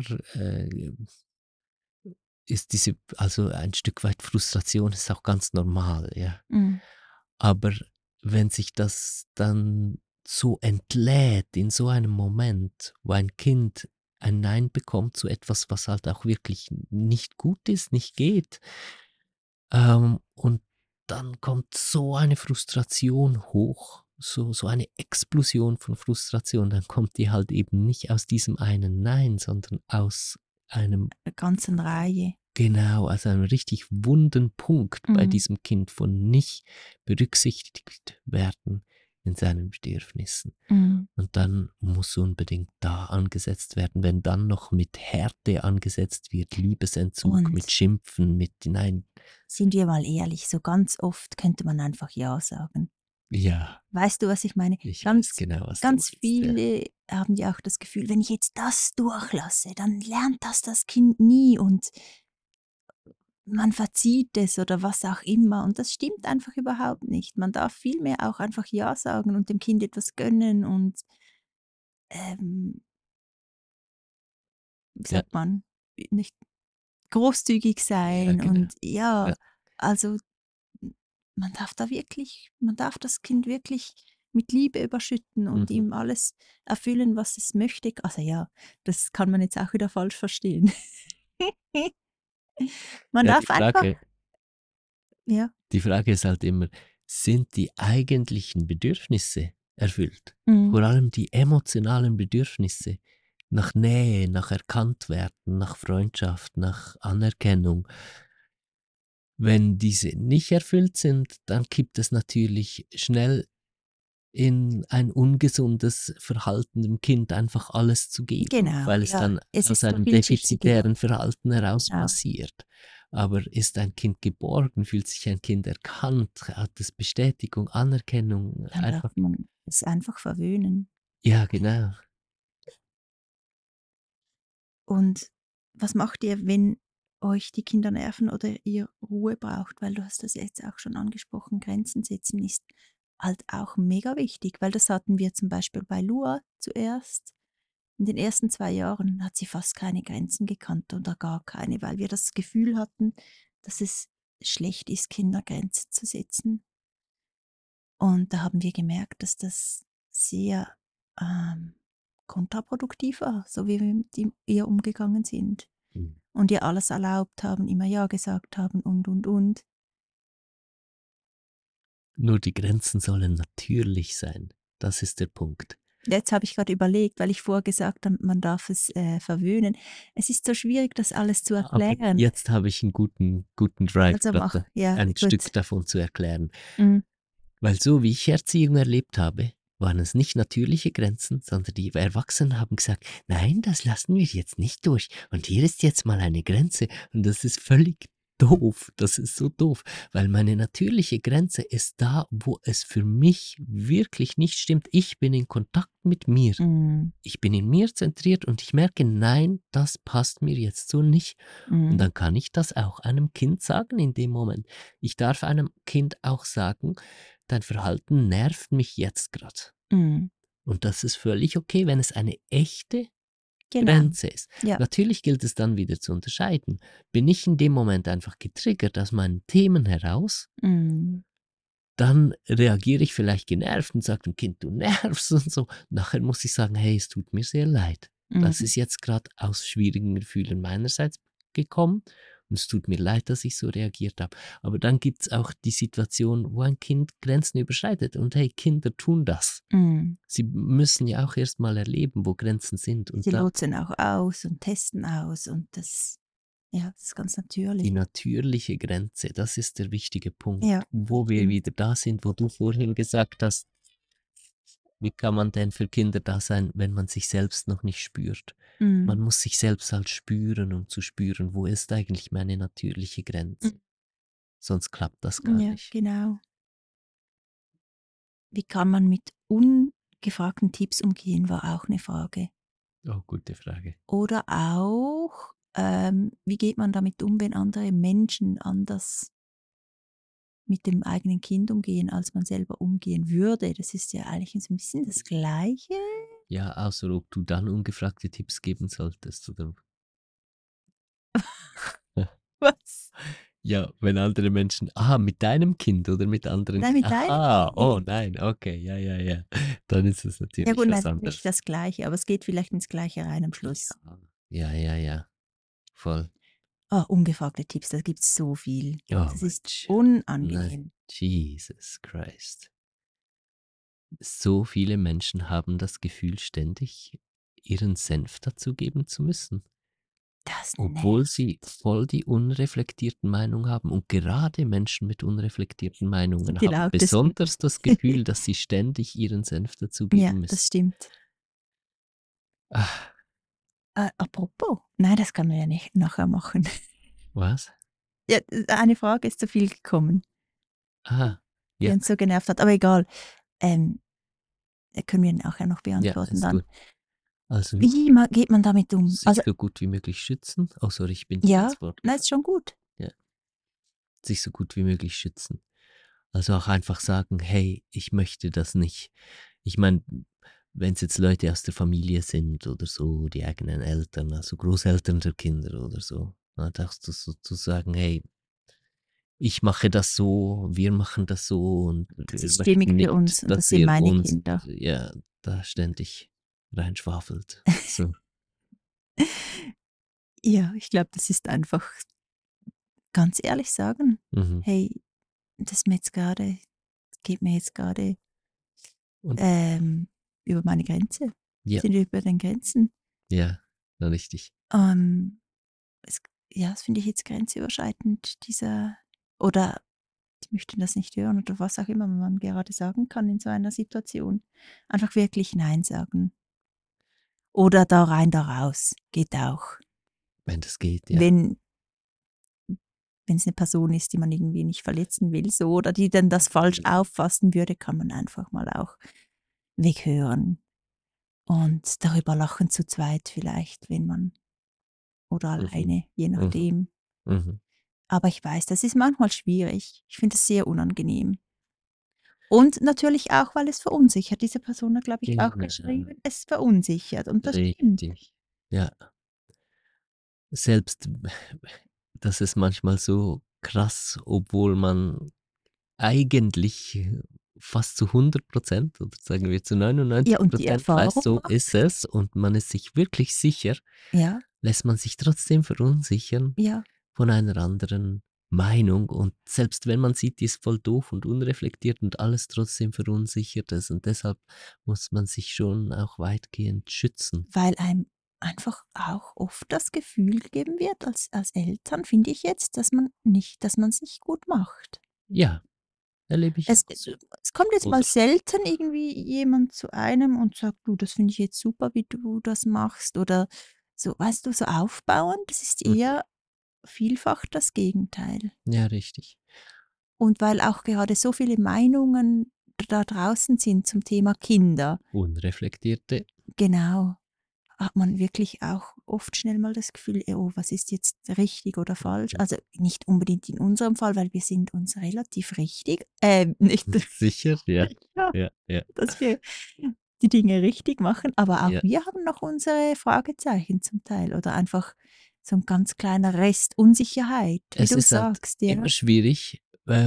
ist diese, also ein Stück weit Frustration ist auch ganz normal, ja. Mhm. Aber wenn sich das dann so entlädt in so einem Moment, wo ein Kind ein Nein bekommt zu etwas, was halt auch wirklich nicht gut ist, nicht geht, und dann kommt so eine Frustration hoch, so eine Explosion von Frustration, dann kommt die halt eben nicht aus diesem einen Nein, sondern aus einem, 'Ner ganzen Reihe. genau, aus einem richtig wunden Punkt bei Mhm. diesem Kind von nicht berücksichtigt werden in seinen Bedürfnissen. Mhm. Und dann muss unbedingt da angesetzt werden. Wenn dann noch mit Härte angesetzt wird, Liebesentzug, mit Und Schimpfen, mit Nein. sind wir mal ehrlich, so ganz oft könnte man einfach ja sagen. Ja, Weißt du, was ich meine? ich weiß Ganz genau, was du ganz meinst, ja. viele haben ja auch das Gefühl, wenn ich jetzt das durchlasse, dann lernt das Kind nie und man verzieht es oder was auch immer. Und das stimmt einfach überhaupt nicht. Man darf vielmehr auch einfach ja sagen und dem Kind etwas gönnen und, ähm, wie Ja, sagt man, nicht großzügig ja, sein genau. und ja, Ja. also man darf das Kind wirklich mit Liebe überschütten und Mhm. ihm alles erfüllen, was es möchte. Also ja, das kann man jetzt auch wieder falsch verstehen. Man Ja, darf einfach ja, die Frage ist halt immer, sind die eigentlichen Bedürfnisse erfüllt? mhm, Vor allem die emotionalen Bedürfnisse, nach Nähe, nach Erkanntwerden, nach Freundschaft, nach Anerkennung. Wenn diese nicht erfüllt sind, dann kippt es natürlich schnell in ein ungesundes Verhalten dem Kind einfach alles zu geben, Genau, weil es ja. dann Es aus ist so einem vielschichtig gedacht. defizitären Verhalten heraus Genau. passiert. Aber ist ein Kind geborgen, fühlt sich ein Kind erkannt, hat es Bestätigung, Anerkennung, Dann darf einfach man es einfach verwöhnen. ja, genau. Und was macht ihr, wenn euch die Kinder nerven oder ihr Ruhe braucht? Weil du hast das jetzt auch schon angesprochen, Grenzen setzen ist halt auch mega wichtig, weil das hatten wir zum Beispiel bei Lua zuerst. In den ersten 2 Jahren hat sie fast keine Grenzen gekannt oder gar keine, weil wir das Gefühl hatten, dass es schlecht ist, Kinder Grenzen zu setzen. Und da haben wir gemerkt, dass das sehr kontraproduktiv war, so wie wir mit ihr umgegangen sind Mhm. und ihr alles erlaubt haben, immer ja gesagt haben und. Nur die Grenzen sollen natürlich sein. Das ist der Punkt. Jetzt habe ich gerade überlegt, weil ich vorher gesagt habe, man darf es verwöhnen. Es ist so schwierig, das alles zu Aber erklären. jetzt habe ich einen guten Drive, Also grad mach, ja, ein gut. Stück davon zu erklären. Mhm. Weil so wie ich Erziehung erlebt habe, waren es nicht natürliche Grenzen, sondern die Erwachsenen haben gesagt, nein, das lassen wir jetzt nicht durch. Und hier ist jetzt mal eine Grenze. Und das ist völlig doof. Das ist so doof. Weil meine natürliche Grenze ist da, wo es für mich wirklich nicht stimmt. Ich bin in Kontakt mit mir. Mhm. Ich bin in mir zentriert und ich merke, nein, das passt mir jetzt so nicht. Und Mhm. dann kann ich das auch einem Kind sagen in dem Moment. Ich darf einem Kind auch sagen, dein Verhalten nervt mich jetzt gerade. Mhm. Und das ist völlig okay, wenn es eine echte Genau. Grenze ist. Ja. Natürlich gilt es dann wieder zu unterscheiden. Bin ich in dem Moment einfach getriggert aus meinen Themen heraus, Mhm. dann reagiere ich vielleicht genervt und sage dem Kind, du nervst und so. Nachher muss ich sagen, hey, es tut mir sehr leid. Das Mhm. ist jetzt gerade aus schwierigen Gefühlen meinerseits gekommen und es tut mir leid, dass ich so reagiert habe. Aber dann gibt es auch die Situation, wo ein Kind Grenzen überschreitet und hey, Kinder tun das. Mhm. Sie müssen ja auch erst mal erleben, wo Grenzen sind und Sie da lotsen auch aus und testen aus und das, ja, das ist ganz die natürlich. natürliche Grenze, das ist der wichtige Punkt, Ja, wo wir stimmt. wieder da sind, wo du vorhin gesagt hast, wie kann man denn für Kinder da sein, wenn man sich selbst noch nicht spürt? Man Mhm. muss sich selbst halt spüren, um zu spüren, wo ist eigentlich meine natürliche Grenze? Sonst klappt das gar Ja, nicht. genau. Wie kann man mit ungefragten Tipps umgehen, war auch eine Frage. Oh, gute Frage. Oder auch, wie geht man damit um, wenn andere Menschen anders mit dem eigenen Kind umgehen, als man selber umgehen würde? Das ist ja eigentlich so ein bisschen das Gleiche. Ja, außer ob du dann ungefragte Tipps geben solltest, oder? Was? Ja, wenn andere Menschen, aha, mit deinem Kind oder mit anderen, Nein, mit deinem aha, oh Kind. nein, okay, ja, ja, ja, dann ist es Ja natürlich gut, nein, was es ist nicht anderes. das Gleiche, aber es geht vielleicht ins Gleiche rein am Schluss. Ja, ja, ja, ja, voll. Ungefragte Tipps, da gibt's so viel. Oh Das ist Mensch, nein, unangenehm. Jesus Christ. So viele Menschen haben das Gefühl, ständig ihren Senf dazugeben zu müssen, Das obwohl nervt. sie voll die unreflektierten Meinungen haben. Und gerade Menschen mit unreflektierten Sind Meinungen die haben lautesten. besonders das Gefühl, dass sie ständig ihren Senf Ja, dazugeben das müssen. stimmt. Ah, Apropos, nein, das kann man ja nicht nachher machen. was? Ja, eine Frage ist zu viel gekommen, Ah, die ja, uns so genervt hat, aber egal. Ähm, können wir nachher noch ja, beantworten ist dann. gut. Also Wie geht man damit um? sich Also, so gut wie möglich schützen. Oh, sorry, ich bin dir ja, ins Wort nein, gefallen. ist schon gut. Ja, sich so gut wie möglich schützen. Also auch einfach sagen, hey, ich möchte das nicht. Ich meine, wenn es jetzt Leute aus der Familie sind oder so, die eigenen Eltern, also Großeltern der Kinder oder so, dann darfst du sozusagen, hey, ich mache das so, wir machen das so und Das wir ist möchten stimmig für nicht, uns und das dass sind ihr meine uns, Kinder. ja, da ständig reinschwafelt. So. Ja, ich glaube, das ist einfach ganz ehrlich sagen: Mhm. „Hey, das mir jetzt grade geht mir jetzt gerade Und ähm, über meine Grenze. ja, Sind wir über den Grenzen?“ Ja, richtig. Ähm, es ja, das finde ich jetzt grenzüberschreitend, dieser oder die möchten das nicht hören oder was auch immer man gerade sagen kann in so einer Situation. Einfach wirklich nein sagen. Oder da rein, da raus, geht auch. Wenn das geht, ja. Wenn es eine Person ist, die man irgendwie nicht verletzen will so oder die dann das falsch auffassen würde, kann man einfach mal auch weghören und darüber lachen zu zweit vielleicht, wenn man oder Mhm. alleine, je Mhm. nachdem. Mhm. Aber ich weiß, das ist manchmal schwierig. Ich finde es sehr unangenehm. Und natürlich auch, weil es verunsichert. Diese Person hat, glaube ich, auch Genau, geschrieben, es verunsichert und das stimmt. richtig. Ja, selbst das ist manchmal so krass, obwohl man eigentlich fast zu 100% oder sagen wir zu Ja, und die 99% weiß, Erfahrung so ist macht es und man ist sich wirklich sicher, ja, lässt man sich trotzdem verunsichern ja, von einer anderen Meinung und selbst wenn man sieht, die ist voll doof und unreflektiert und alles trotzdem verunsichert ist und deshalb muss man sich schon auch weitgehend schützen. weil einem einfach auch oft das Gefühl gegeben wird als Eltern, finde ich jetzt, dass man es nicht gut macht. Ja, erlebe ich Es kommt jetzt mal oder selten irgendwie jemand zu einem und sagt: „Du, das finde ich jetzt super, wie du das machst“, oder so, weißt du, so aufbauend. Das ist mhm, eher vielfach das Gegenteil. ja, richtig. Und weil auch gerade so viele Meinungen da draußen sind zum Thema Kinder, Unreflektierte. genau, hat man wirklich auch oft schnell mal das Gefühl: „Oh, was ist jetzt richtig oder falsch?“ Mhm. Also, nicht unbedingt in unserem Fall, weil wir sind uns relativ richtig nicht Sicher? Ja. ja, Ja, ja, dass wir die Dinge richtig machen, aber auch ja. wir haben noch unsere Fragezeichen zum Teil oder einfach so 'n ganz kleiner Rest Unsicherheit, wie Es du ist halt sagst, ja. immer schwierig,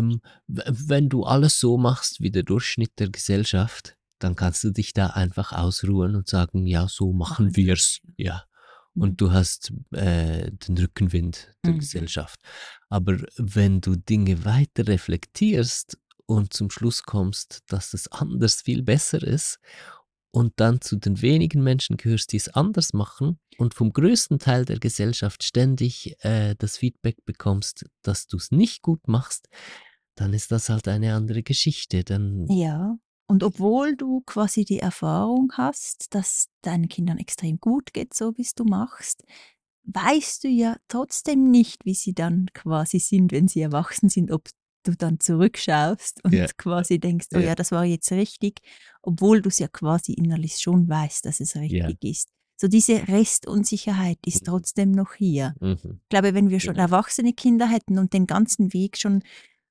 wenn du alles so machst wie der Durchschnitt der Gesellschaft, dann kannst du dich da einfach ausruhen und sagen: „Ja, so Machen machen sie wir's“, alle. ja. Mhm. Und du hast, den Rückenwind der Mhm. Gesellschaft. Aber wenn du Dinge weiter reflektierst und zum Schluss kommst, dass es anders viel besser ist und dann zu den wenigen Menschen gehörst, die es anders machen und vom größten Teil der Gesellschaft ständig, das Feedback bekommst, dass du es nicht gut machst, dann ist das halt eine andere Geschichte. Dann Ja, und obwohl du quasi die Erfahrung hast, dass deinen Kindern extrem gut geht, so wie's du machst, weißt du ja trotzdem nicht, wie sie dann quasi sind, wenn sie erwachsen sind, ob du dann zurückschaust ja, und quasi denkst: „Oh ja, ja, das war jetzt richtig“, obwohl du's ja quasi innerlich schon weißt, dass es ja. richtig ist. So diese Restunsicherheit ist Mhm, trotzdem noch hier. mhm, Ich glaube, wenn wir schon genau. erwachsene Kinder hätten und den ganzen Weg schon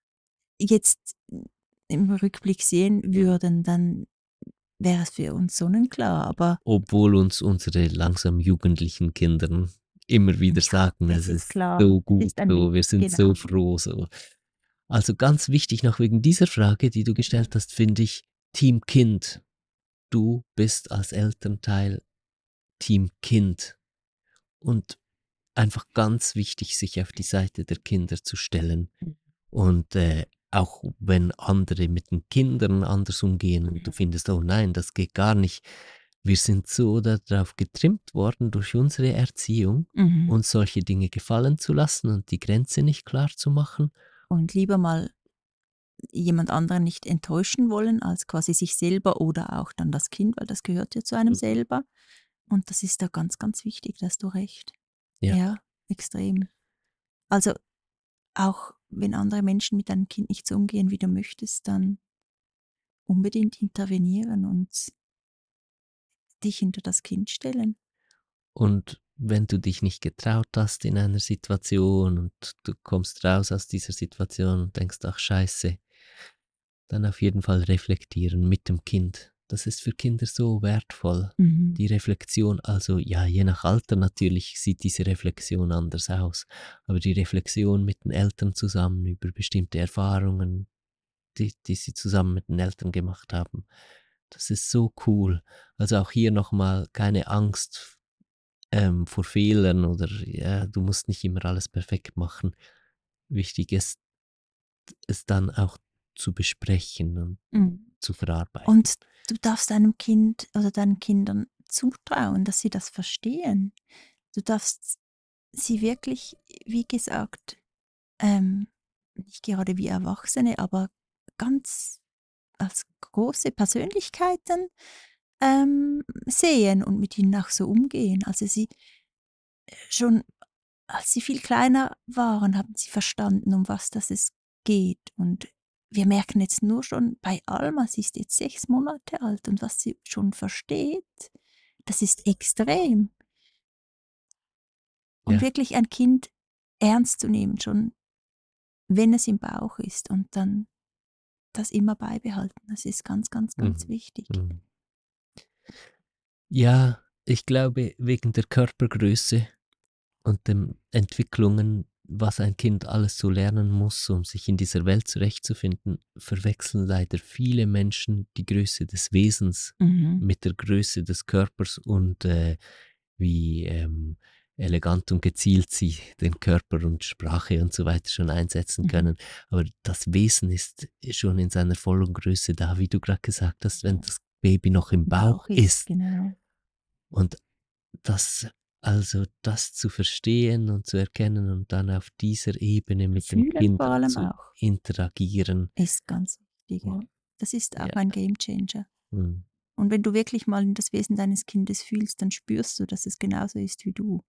jetzt im Rückblick sehen Mhm. würden, dann wäre es für uns sonnenklar, aber Obwohl uns unsere langsam jugendlichen Kindern immer wieder ja, sagen: es „Es ist ist klar, so es gut ist ein so, Weg, wir sind so genau. froh so.“ Also, ganz wichtig noch wegen dieser Frage, die du Mhm. gestellt hast, finde ich, Team Kind. Du bist als Elternteil Team Kind und einfach ganz wichtig, sich auf die Seite der Kinder zu stellen. Mhm. Und, auch wenn andere mit den Kindern anders umgehen und du Mhm. findest: „Oh nein, das geht gar nicht.“ Wir sind so darauf getrimmt worden durch unsere Erziehung, Mhm. uns solche Dinge gefallen zu lassen und die Grenze nicht klar zu machen. Und lieber mal jemand anderen nicht enttäuschen wollen, als quasi sich selber oder auch dann das Kind, weil das gehört ja zu einem Mhm. selber. Und das ist da ganz, ganz wichtig, da hast du recht. Ja, Ja, extrem. Also, auch wenn andere Menschen mit deinem Kind nicht so umgehen, wie du möchtest, dann unbedingt intervenieren und dich hinter das Kind stellen. und wenn du dich nicht getraut hast in einer Situation und du kommst raus aus dieser Situation und denkst: „Ach scheiße“, dann auf jeden Fall reflektieren mit dem Kind. Das ist für Kinder so wertvoll. Mhm. Die Reflexion, also ja, je nach Alter natürlich sieht diese Reflexion anders aus, aber die Reflexion mit den Eltern zusammen über bestimmte Erfahrungen, die sie zusammen mit den Eltern gemacht haben, das ist so cool. Also auch hier nochmal keine Angst vor Fehlern oder ja, du musst nicht immer alles perfekt machen. Wichtig ist, es dann auch zu besprechen und Mhm. zu verarbeiten. Und du darfst deinem Kind oder deinen Kindern zutrauen, dass sie das verstehen. Du darfst sie wirklich, wie gesagt, nicht gerade wie Erwachsene, aber ganz als große Persönlichkeiten sehen und mit ihnen auch so umgehen. Also sie schon, als sie viel kleiner waren, haben sie verstanden, um was das es geht. Und wir merken jetzt nur schon bei Alma, sie ist jetzt 6 Monate alt und was sie schon versteht, das ist extrem. Und Ja. wirklich ein Kind ernst zu nehmen, schon wenn es im Bauch ist und dann das immer beibehalten. Das ist ganz, ganz, ganz Mhm. wichtig. Mhm. Ja, ich glaube, wegen der Körpergröße und den Entwicklungen, was ein Kind alles so lernen muss, um sich in dieser Welt zurechtzufinden, verwechseln leider viele Menschen die Größe des Wesens Mhm. mit der Größe des Körpers und wie elegant und gezielt sie den Körper und Sprache und so weiter schon einsetzen Mhm. können. Aber das Wesen ist schon in seiner vollen Größe da, wie du gerade gesagt hast, wenn Ja. das Baby noch im Im Bauch Bauch ist, ist. genau. Und das zu verstehen und zu erkennen und dann auf dieser Ebene mit dem Fühlen Kind vor allem zu auch interagieren. ist ganz wichtig. Oh, Ja. Das ist auch ja. ein Gamechanger. Mhm. Und wenn du wirklich mal in das Wesen deines Kindes fühlst, dann spürst du, dass es genauso ist wie du.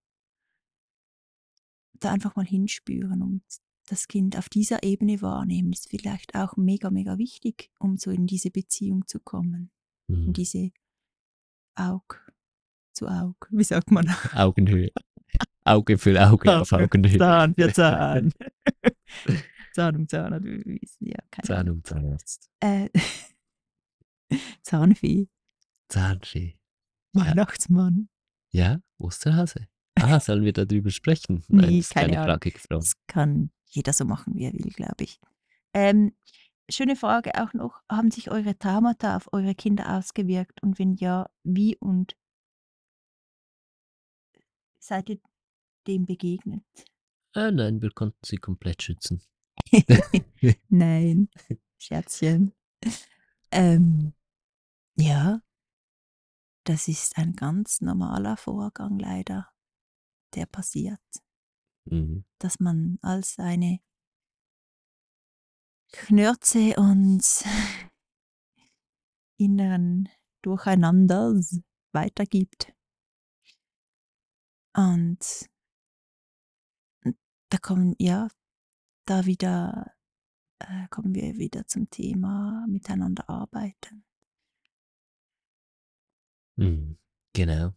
Da einfach mal hinspüren und das Kind auf dieser Ebene wahrnehmen, ist vielleicht auch mega, mega wichtig, um so in diese Beziehung zu kommen. In Mhm. diese Aug zu Aug. Wie sagt man? Augenhöhe. Auge für Auge auf Augenhöhe. Zahn für Zahn. Zahn um Zahn, oder wie ja, keine Zahn Ahnung. um Zahnarzt. Äh, Zahnfee, Zahnfee. Ja. Weihnachtsmann. Ja, Osterhase. Ah, sollen wir darüber sprechen? Nein, Ne, das ist keine keine Ahnung. Frage geflogen. Das kann jeder so machen, wie er will, glaube ich. Ähm, Schöne Frage auch noch: Haben sich eure Traumata auf eure Kinder ausgewirkt und wenn ja, wie und seid ihr dem begegnet? Nein, wir konnten sie komplett schützen. Nein, Scherzchen. Ähm, ja, das ist ein ganz normaler Vorgang leider, der passiert, Mhm. dass man all seine Knörze und inneren Durcheinanders weitergibt. Und da kommen ja, da wieder kommen wir wieder zum Thema miteinander arbeiten. Mhm. Genau.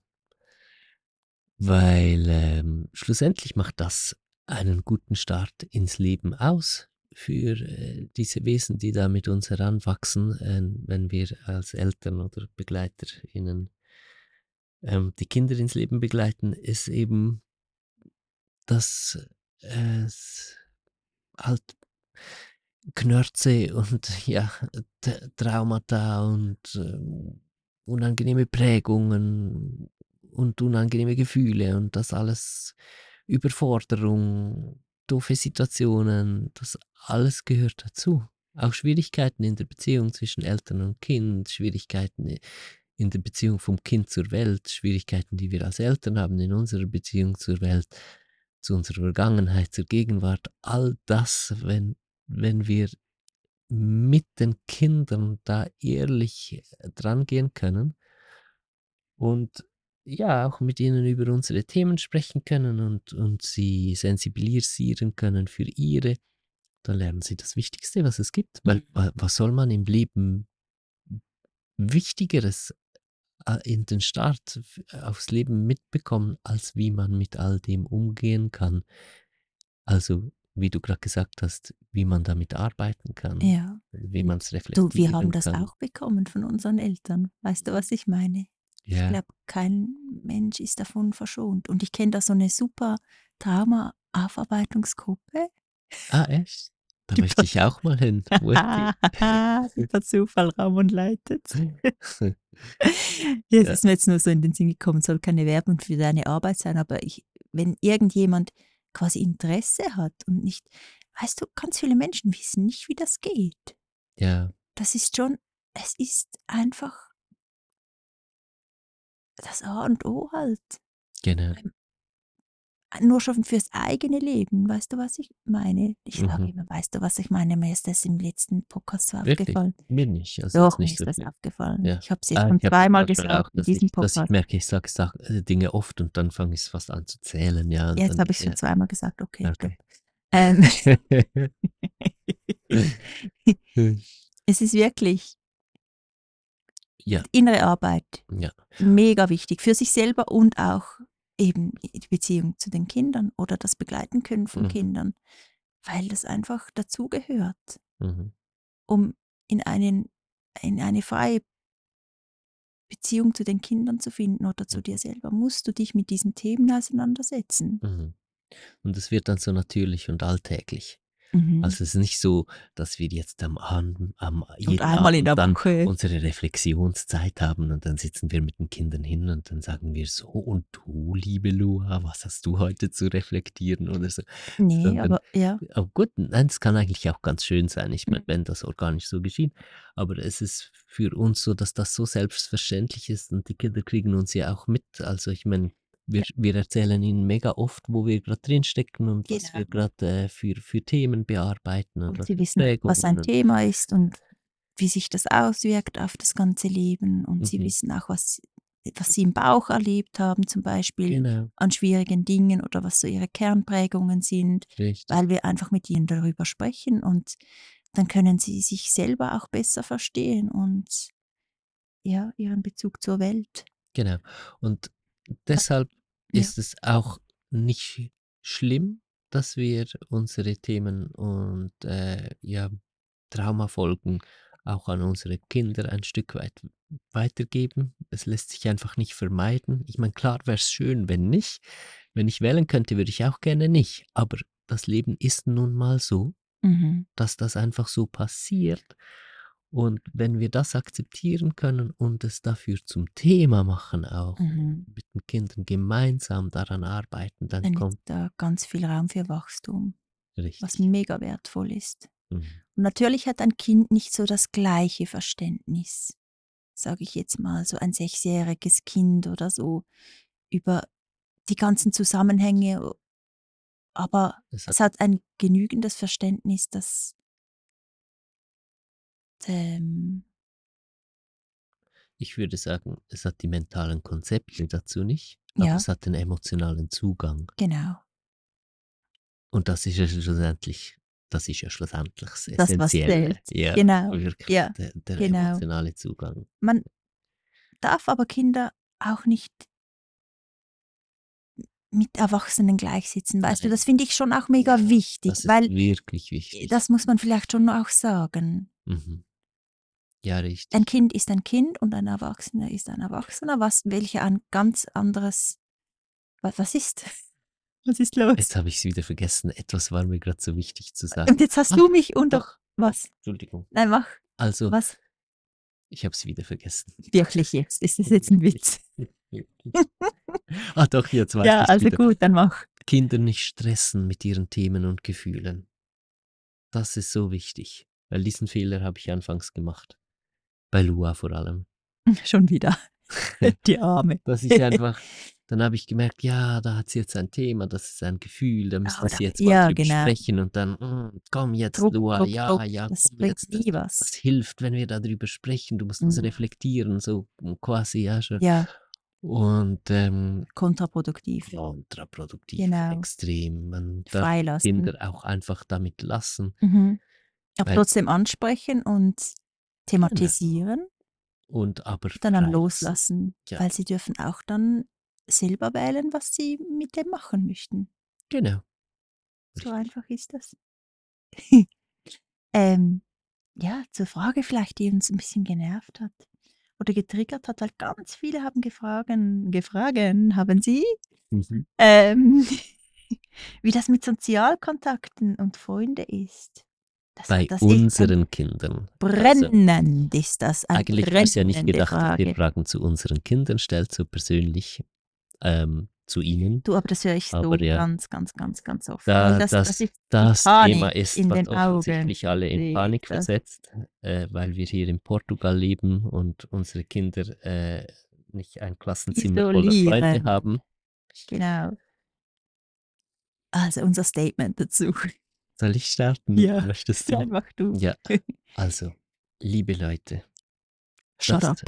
Weil schlussendlich macht das einen guten Start ins Leben aus für diese Wesen, die da mit uns heranwachsen, wenn wir als Eltern oder BegleiterInnen die Kinder ins Leben begleiten, ist eben, dass es halt Knörze und ja, Traumata und unangenehme Prägungen und unangenehme Gefühle und das alles, Überforderung, doofe Situationen, das alles gehört dazu. Auch Schwierigkeiten in der Beziehung zwischen Eltern und Kind, Schwierigkeiten in der Beziehung vom Kind zur Welt, Schwierigkeiten, die wir als Eltern haben in unserer Beziehung zur Welt, zu unserer Vergangenheit, zur Gegenwart, all das, wenn wir mit den Kindern da ehrlich drangehen können und ja, auch mit ihnen über unsere Themen sprechen können und sie sensibilisieren können für ihre, dann lernen sie das Wichtigste, was es gibt. Weil Mhm. was soll man im Leben Wichtigeres in den Start aufs Leben mitbekommen, als wie man mit all dem umgehen kann? Also, wie du gerade gesagt hast, wie man damit arbeiten kann, Ja. wie Und man es du, wir haben reflektieren das kann. auch bekommen von unseren Eltern. Weißt du, was ich meine? Ich Ja. glaube, kein Mensch ist davon verschont. Und ich kenne da so eine super Trauma-Aufarbeitungsgruppe, Ah, echt? Da die möchte per ich auch mal hin. Wo ist die? die per Zufall Ramon leitet. Ja, es Ja, ist mir jetzt nur so in den Sinn gekommen, soll keine Werbung für deine Arbeit sein, aber wenn irgendjemand quasi Interesse hat und nicht, weißt du, ganz viele Menschen wissen nicht, wie das geht. ja, Das ist schon, es ist einfach das A und O halt. Genau. Nur schon fürs eigene Leben. Weißt du, was ich meine? Ich sage Mhm. immer, weißt du, was ich meine? Mir ist das im letzten Podcast so Wirklich? aufgefallen. Mir nicht, also Doch, ist mir nicht ist so das schlimm. aufgefallen. Ja. Ich habe es jetzt schon Ich habe das zweimal manchmal auch, gesagt in diesem dass ich Podcast. merke, ich sage Dinge oft und dann fange ich fast an zu zählen, ja, und Jetzt dann, habe ich schon ja, zweimal gesagt, okay, stopp. okay. Ähm, es ist wirklich Ja, innere Arbeit, ja. mega wichtig für sich selber und auch eben die Beziehung zu den Kindern oder das Begleiten können von Mhm. Kindern, weil das einfach dazugehört, Mhm. um in eine freie Beziehung zu den Kindern zu finden oder zu dir Mhm. selber, musst du dich mit diesen Themen auseinandersetzen. Mhm. Und es wird dann so natürlich und alltäglich. Mhm. Also es ist nicht so, dass wir jetzt Und jeden einmal in Abend der dann Woche. unsere Reflexionszeit haben und dann sitzen wir mit den Kindern hin und dann sagen wir so, und du, liebe Lua, was hast du heute zu reflektieren oder so. Nee, Sondern, aber ja. aber gut, nein, das kann eigentlich auch ganz schön sein, ich meine, Mhm. wenn das organisch so geschieht. Aber es ist für uns so, dass das so selbstverständlich ist und die Kinder kriegen uns ja auch mit. Also ich meine, wir Ja, wir erzählen ihnen mega oft, wo wir gerade drinstecken und was genau. wir gerade für Themen bearbeiten und Und was sie für wissen, was ein Prägungen und Thema ist und wie sich das auswirkt auf das ganze Leben. Und sie mhm, wissen auch, was sie im Bauch erlebt haben, zum Beispiel genau, an schwierigen Dingen oder was so ihre Kernprägungen sind, richtig, weil wir einfach mit ihnen darüber sprechen und dann können sie sich selber auch besser verstehen und ja, ihren Bezug zur Welt. genau. Und Grad, deshalb ja. ist es auch nicht schlimm, dass wir unsere Themen und, ja, Traumafolgen auch an unsere Kinder ein Stück weit weitergeben. Es lässt sich einfach nicht vermeiden. Ich meine, klar wäre es schön, wenn nicht. Wenn ich wählen könnte, würde ich auch gerne nicht. Aber das Leben ist nun mal so, Mhm. dass das einfach so passiert. Und wenn wir das akzeptieren können und es dafür zum Thema machen auch und Mhm. mit den Kindern gemeinsam daran arbeiten, dann Dann ist kommt da ganz viel Raum für Wachstum, was richtig. mega wertvoll ist. Mhm. Und natürlich hat ein Kind nicht so das gleiche Verständnis, sage ich jetzt mal, so ein sechsjähriges Kind oder so, über die ganzen Zusammenhänge, aber Es hat es hat ein genügendes Verständnis, dass, Ich würde sagen, es hat die mentalen Konzepte dazu nicht, aber ja, es hat den emotionalen Zugang. genau, Und das ist ja schlussendlich das das, was Essenzielle. zählt. Ja, Genau, wirklich ja, der genau. emotionale Zugang. Man darf aber Kinder auch nicht mit Erwachsenen gleichsetzen, weißt du? Das Nein, finde ich schon auch mega ja, wichtig, das ist weil wirklich wichtig. das muss man vielleicht schon auch sagen. Mhm. Ja, Ein richtig. Kind ist ein Kind und ein Erwachsener ist ein Erwachsener, welcher ein ganz anderes, was ist? Was ist los? Jetzt habe ich's wieder vergessen. Etwas war mir gerade so wichtig zu sagen. Und jetzt hast Ah, du mich doch, doch, was? Entschuldigung. Nein, mach, Also, was? ich habe es wieder vergessen. Wirklich jetzt? Ist das jetzt ein Witz? Ah, doch, jetzt weiß Ja, ich's also wieder. gut, dann mach. Kinder nicht stressen mit ihren Themen und Gefühlen. Das ist so wichtig, weil diesen Fehler habe ich anfangs gemacht. Bei Lua vor allem. Schon wieder. Die Arme. Dass ich einfach dann habe ich gemerkt, ja, da hat sie jetzt ein Thema, das ist ein Gefühl, da müssen Oder? sie jetzt mal Ja, drüber genau. sprechen und dann: komm jetzt, Druck, Lua, Druck, ja, Druck. ja, Das komm bringt jetzt, nie das was. hilft, wenn wir da drüber sprechen, du musst das Mhm. reflektieren, so quasi, ja schon. Ja, Und, kontraproduktiv. kontraproduktiv, Genau. extrem. Man darf die Freilassen. Kinder auch einfach damit lassen, Mhm. Aber weil trotzdem ansprechen und genau, thematisieren, und aber dann freilassen. loslassen, Ja, weil sie dürfen auch dann selber wählen, was sie mit dem machen möchten. genau, So richtig. einfach ist das. ähm, ja, zur Frage vielleicht, die uns ein bisschen genervt hat oder getriggert hat, weil ganz viele haben gefragen haben Sie, Mhm. ähm, wie das mit Sozialkontakten und Freunde ist. Bei Das ist ein unseren Kindern. Also, brennend ist das, eine eigentlich war es ja nicht brennende gedacht, dass ihr Frage. Fragen zu unseren Kindern stellt, so persönlich, zu ihnen. Du, aber das höre ich Aber so ja, ganz, ganz, ganz, ganz oft, weil da das ist die das Thema Panik ist, in was den Augen, offensichtlich alle in sehe ich Panik das. versetzt, weil wir hier in Portugal leben und unsere Kinder, nicht ein Klassenzimmer voller Freunde Isolieren. haben. Genau. Also unser Statement dazu. Soll ich starten? Ja, Möchtest du? dann mach du. Ja, also, liebe Leute, Shut das up.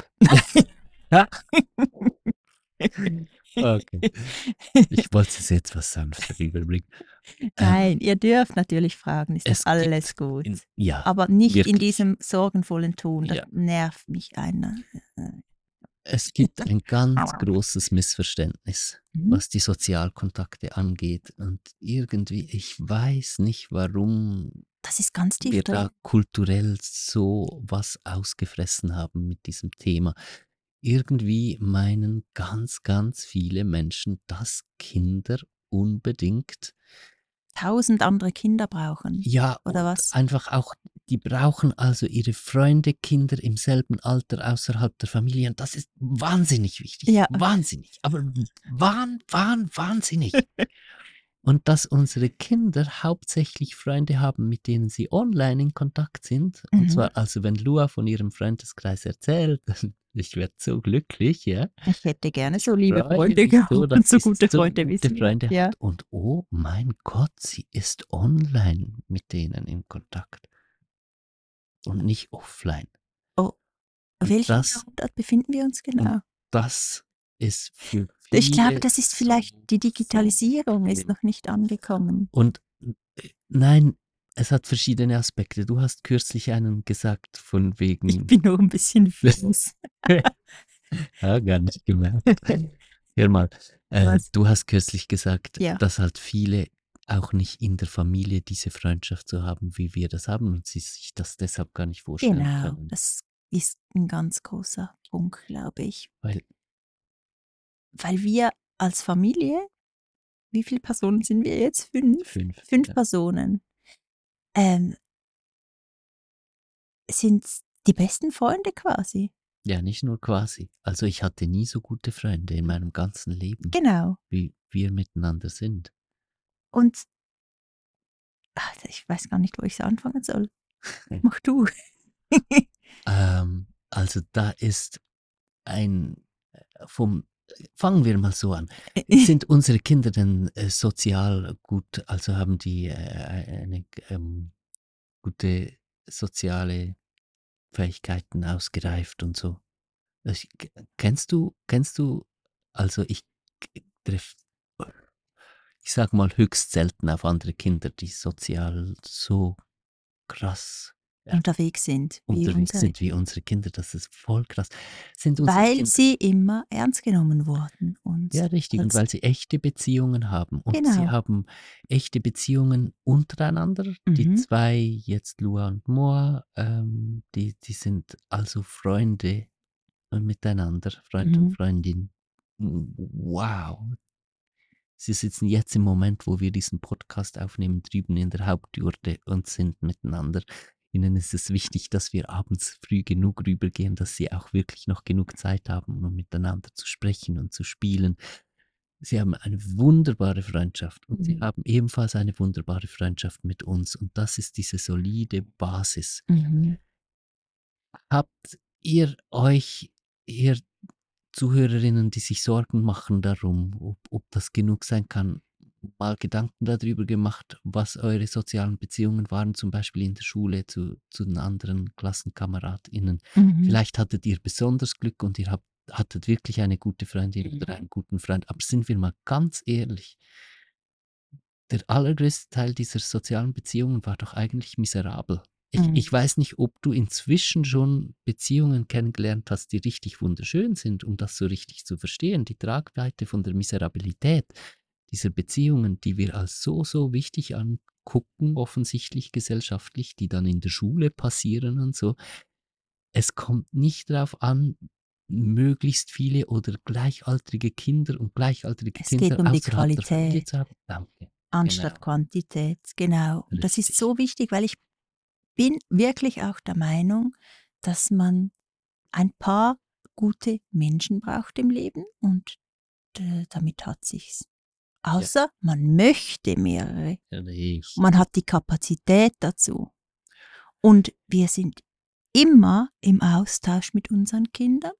okay. Ich wollte es jetzt was sanfter rüberbringen. Nein, ihr dürft natürlich fragen, ist doch Es alles gibt gut. ja, Aber nicht in wirklich. diesem sorgenvollen Ton, das Ja. nervt mich einer. Es gibt ein ganz großes Missverständnis, Mhm. was die Sozialkontakte angeht. Und irgendwie, ich weiß nicht, warum Das ist ganz tief wir da drin. kulturell so was ausgefressen haben mit diesem Thema. Irgendwie meinen ganz, ganz viele Menschen, dass Kinder unbedingt 1000 andere Kinder brauchen. ja, Oder und was? einfach auch, die brauchen also ihre Freunde, Kinder im selben Alter außerhalb der Familie. Und das ist wahnsinnig wichtig. Ja. Wahnsinnig. Aber wahnsinnig. Und dass unsere Kinder hauptsächlich Freunde haben, mit denen sie online in Kontakt sind. Und Mhm. zwar, also wenn Lua von ihrem Freundeskreis erzählt, ich werde so glücklich, ja. Ich hätte gerne Ich so liebe freue Freunde mich gehabt so, dass und so sie gute so Freunde gute wissen. Freunde Ja. hat. Und oh mein Gott, sie ist online mit denen in Kontakt und nicht offline. Oh, Und welchen das, Jahrhundert befinden wir uns und genau? das ist für Ich glaube, viele das ist so, vielleicht die so Digitalisierung ist schlimm. noch nicht angekommen. Und nein, es hat verschiedene Aspekte. Du hast kürzlich einen gesagt, von Ich wegen. bin noch ein bisschen fies. Ja, gar nicht gemerkt. Hör mal, Was? du hast kürzlich gesagt, Ja. dass halt viele auch nicht in der Familie diese Freundschaft so haben, wie wir das haben und sie sich das deshalb gar nicht vorstellen Genau, können. das ist ein ganz großer Punkt, glaube ich. Weil Weil wir als Familie, wie viele Personen sind wir jetzt? 5? 5, 5 ja. Personen. Sind die besten Freunde quasi. Ja, nicht nur quasi. Also ich hatte nie so gute Freunde in meinem ganzen Leben, Genau. wie wir miteinander sind. Und ich weiß gar nicht, wo ich anfangen soll. Mach du. Also da ist fangen wir mal so an. Sind unsere Kinder denn sozial gut, also haben die eine gute soziale Fähigkeiten ausgereift und so? Kennst du, also treffe, ich sag mal, höchst selten auf andere Kinder, die sozial so krass Unterwegs sind, wie unterwegs unsere. sind wie unsere Kinder. Das ist voll krass. Sind unsere Weil Kinder. sie immer ernst genommen wurden. Und Ja, richtig. Und weil sie echte Beziehungen haben. Und sie genau. haben echte Beziehungen untereinander. Die Mhm. 2, jetzt Lua und Moa, die sind also Freunde miteinander, Freund und Mhm. Freundin. Wow. Sie sitzen jetzt im Moment, wo wir diesen Podcast aufnehmen, drüben in der Hauptjurde und sind miteinander. Ihnen ist es wichtig, dass wir abends früh genug rübergehen, dass sie auch wirklich noch genug Zeit haben, um miteinander zu sprechen und zu spielen. Sie haben eine wunderbare Freundschaft und sie Mhm. haben ebenfalls eine wunderbare Freundschaft mit uns. Und das ist diese solide Basis. Mhm. Habt ihr Zuhörerinnen, die sich Sorgen machen darum, ob das genug sein kann, mal Gedanken darüber gemacht, was eure sozialen Beziehungen waren, zum Beispiel in der Schule zu den anderen KlassenkameradInnen? Mhm. Vielleicht hattet ihr besonders Glück und ihr hattet wirklich eine gute Freundin oder einen guten Freund. Aber sind wir mal ganz ehrlich, der allergrößte Teil dieser sozialen Beziehungen war doch eigentlich miserabel. Ich weiß nicht, ob du inzwischen schon Beziehungen kennengelernt hast, die richtig wunderschön sind, um das so richtig zu verstehen. Die Tragweite von der Miserabilität dieser Beziehungen, die wir als so, so wichtig angucken, offensichtlich gesellschaftlich, die dann in der Schule passieren und so. Es kommt nicht darauf an, möglichst viele oder gleichaltrige Kinder und gleichaltrige Es geht Kinder um die außerhalb der Familie Qualität zu haben. Danke. anstatt Quantität. Genau. Und das ist Richtig. so wichtig, weil ich bin wirklich auch der Meinung, dass man ein paar gute Menschen braucht im Leben und damit hat sich's. Außer man möchte mehrere. Richtig. Man hat die Kapazität dazu. Und wir sind immer im Austausch mit unseren Kindern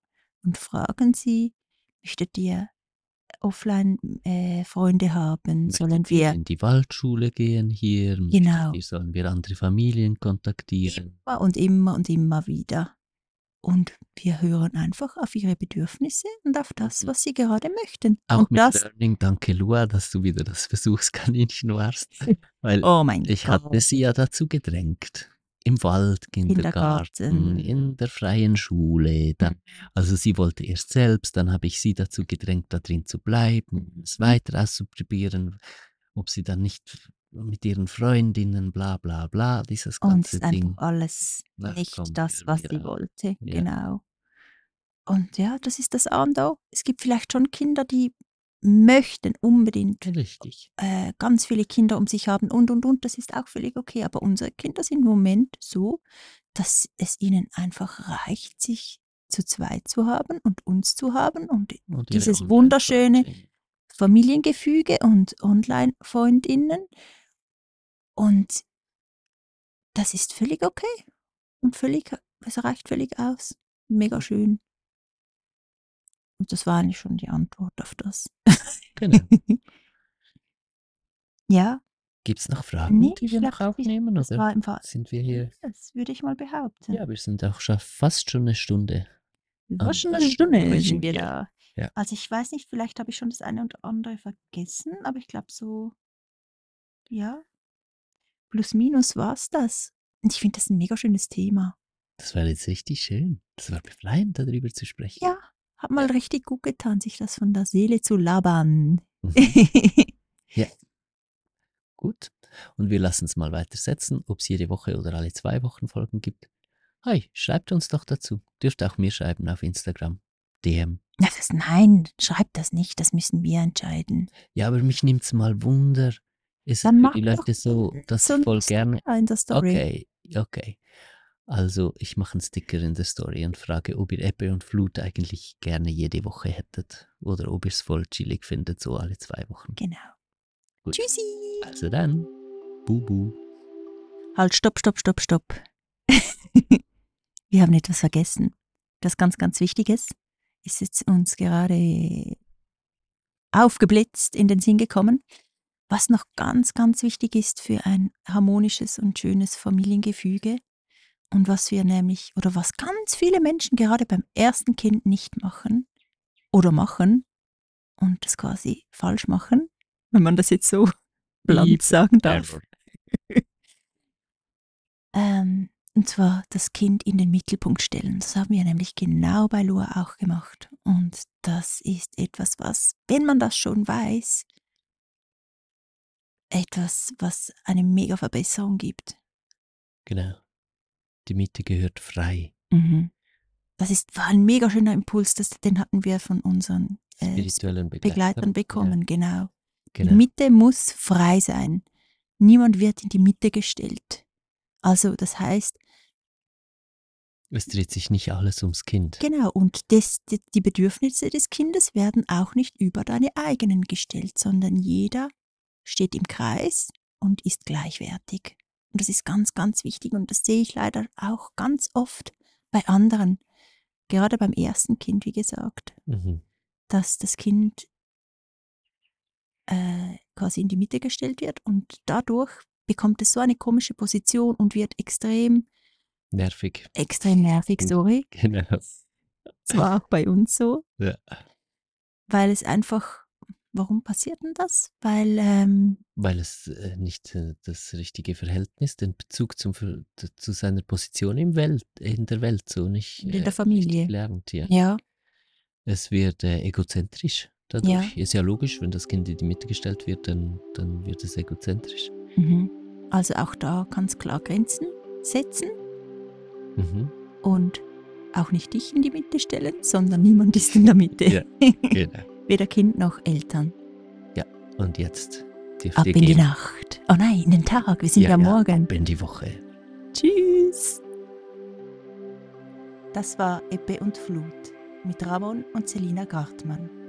und fragen sie, möchtet ihr offline Freunde haben? Sollen Möchtet ihr wir, in die Waldschule gehen hier? genau, Sollen wir andere Familien kontaktieren? immer und immer und immer wieder. Und wir hören einfach auf ihre Bedürfnisse und auf das, Mhm. was sie gerade möchten. Und Auch mit das, Learning, danke Lua, dass du wieder das Versuchskaninchen warst, weil oh mein ich hatte Gott, sie ja dazu gedrängt. Im Wald, Kindergarten, Kindergarten. in der freien Schule. Dann, also sie wollte erst selbst, dann habe ich sie dazu gedrängt, da drin zu bleiben, es weiter auszuprobieren, ob sie dann nicht mit ihren Freundinnen, bla bla bla, dieses Und es ganze ist einfach Ding. alles Na nicht komm, das, hör was mir sie auf. wollte. Ja, Genau. Und ja, das ist das A und O. Es gibt vielleicht schon Kinder, die möchten unbedingt richtig. ganz viele Kinder um sich haben und. Das ist auch völlig okay. Aber unsere Kinder sind im Moment so, dass es ihnen einfach reicht, sich zu zweit zu haben und uns zu haben und Und ihre dieses wunderschöne Online-Freundinnen. Familiengefüge und Online-Freundinnen. Und das ist völlig okay und es reicht völlig aus. Mega schön. Und das war eigentlich schon die Antwort auf das. Genau. Ja, Gibt es noch Fragen, ne, die ich wir glaube, noch aufnehmen, das oder war im Fall, sind wir hier? das würde ich mal behaupten. Ja, wir sind auch schon fast schon eine Stunde Fast am schon 'ne Stunde Sprechen sind wir hier. da. Ja, Also, ich weiß nicht, vielleicht habe ich schon das eine oder andere vergessen, aber ich glaube so, ja, plus minus war's das. Und ich finde das 'n mega schönes Thema. das war jetzt richtig schön. Das war befreiend, darüber zu sprechen. Ja, hat Ja. mal richtig gut getan, sich das von der Seele zu labern. Mhm. Ja, gut. Und wir lassen es mal weitersetzen, ob es jede Woche oder alle 2 Wochen Folgen gibt. Hi, schreibt uns doch dazu. Dürft auch mir schreiben auf Instagram. DM. Na, nein, schreib das nicht, das müssen wir entscheiden. Ja, aber mich nimmt's mal Wunder. Ist es Dann für mach die doch Leute so, dass so sie 'n voll gerne. Sticker in der Story. Okay, okay. Also, ich mache einen Sticker in der Story und frage, ob ihr Ebbe und Flut eigentlich gerne jede Woche hättet oder ob ihr es voll chillig findet, so alle 2 Wochen. Genau. Gut, Tschüssi. also dann, Bubu. Halt, stopp, stopp, stopp, stopp. Wir haben etwas vergessen. Das ganz, ganz Wichtiges ist jetzt uns gerade aufgeblitzt in den Sinn gekommen. Was noch ganz, ganz wichtig ist für ein harmonisches und schönes Familiengefüge und was wir nämlich oder was ganz viele Menschen gerade beim ersten Kind nicht machen oder machen und das quasi falsch machen, wenn man das jetzt so blunt Beep. sagen darf. Error. Und zwar das Kind in den Mittelpunkt stellen. Das haben wir nämlich genau bei Lua auch gemacht. Und das ist etwas, was, wenn man das schon weiß, etwas, was eine mega Verbesserung gibt. Genau. Die Mitte gehört frei. Mhm. War ein mega schöner Impuls, den hatten wir von unseren Spirituellen Begleitern Begleitern. bekommen, Ja, genau. Die genau. Mitte muss frei sein. Niemand wird in die Mitte gestellt. Also das heißt, Es dreht sich nicht alles ums Kind. genau, und die Bedürfnisse des Kindes werden auch nicht über deine eigenen gestellt, sondern jeder steht im Kreis und ist gleichwertig. Und das ist ganz, ganz wichtig und das sehe ich leider auch ganz oft bei anderen, gerade beim ersten Kind, wie gesagt, Mhm. dass das Kind quasi in die Mitte gestellt wird und dadurch bekommt es so eine komische Position und wird Nervig. extrem nervig, sorry. Genau. Das war auch bei uns so. Ja. Weil es einfach, warum passiert denn das? Weil, Weil es nicht das richtige Verhältnis, den Bezug zu seiner Position in der Welt so nicht in der richtig Familie. lernt. Ja. Ja, Es wird egozentrisch ja. dadurch. Ist ja logisch, wenn das Kind in die Mitte gestellt wird, dann wird es egozentrisch. Mhm. Also auch da ganz klar Grenzen setzen Mhm. und auch nicht dich in die Mitte stellen, sondern niemand ist in der Mitte. Ja, genau. Weder Kind noch Eltern. Ja, und jetzt dürft Ab ihr in die gehen. Nacht. Oh nein, in den Tag. Wir sind ja morgen. Ab in die Woche. Tschüss. Das war Ebbe und Flut mit Ramon und Selina Gartmann.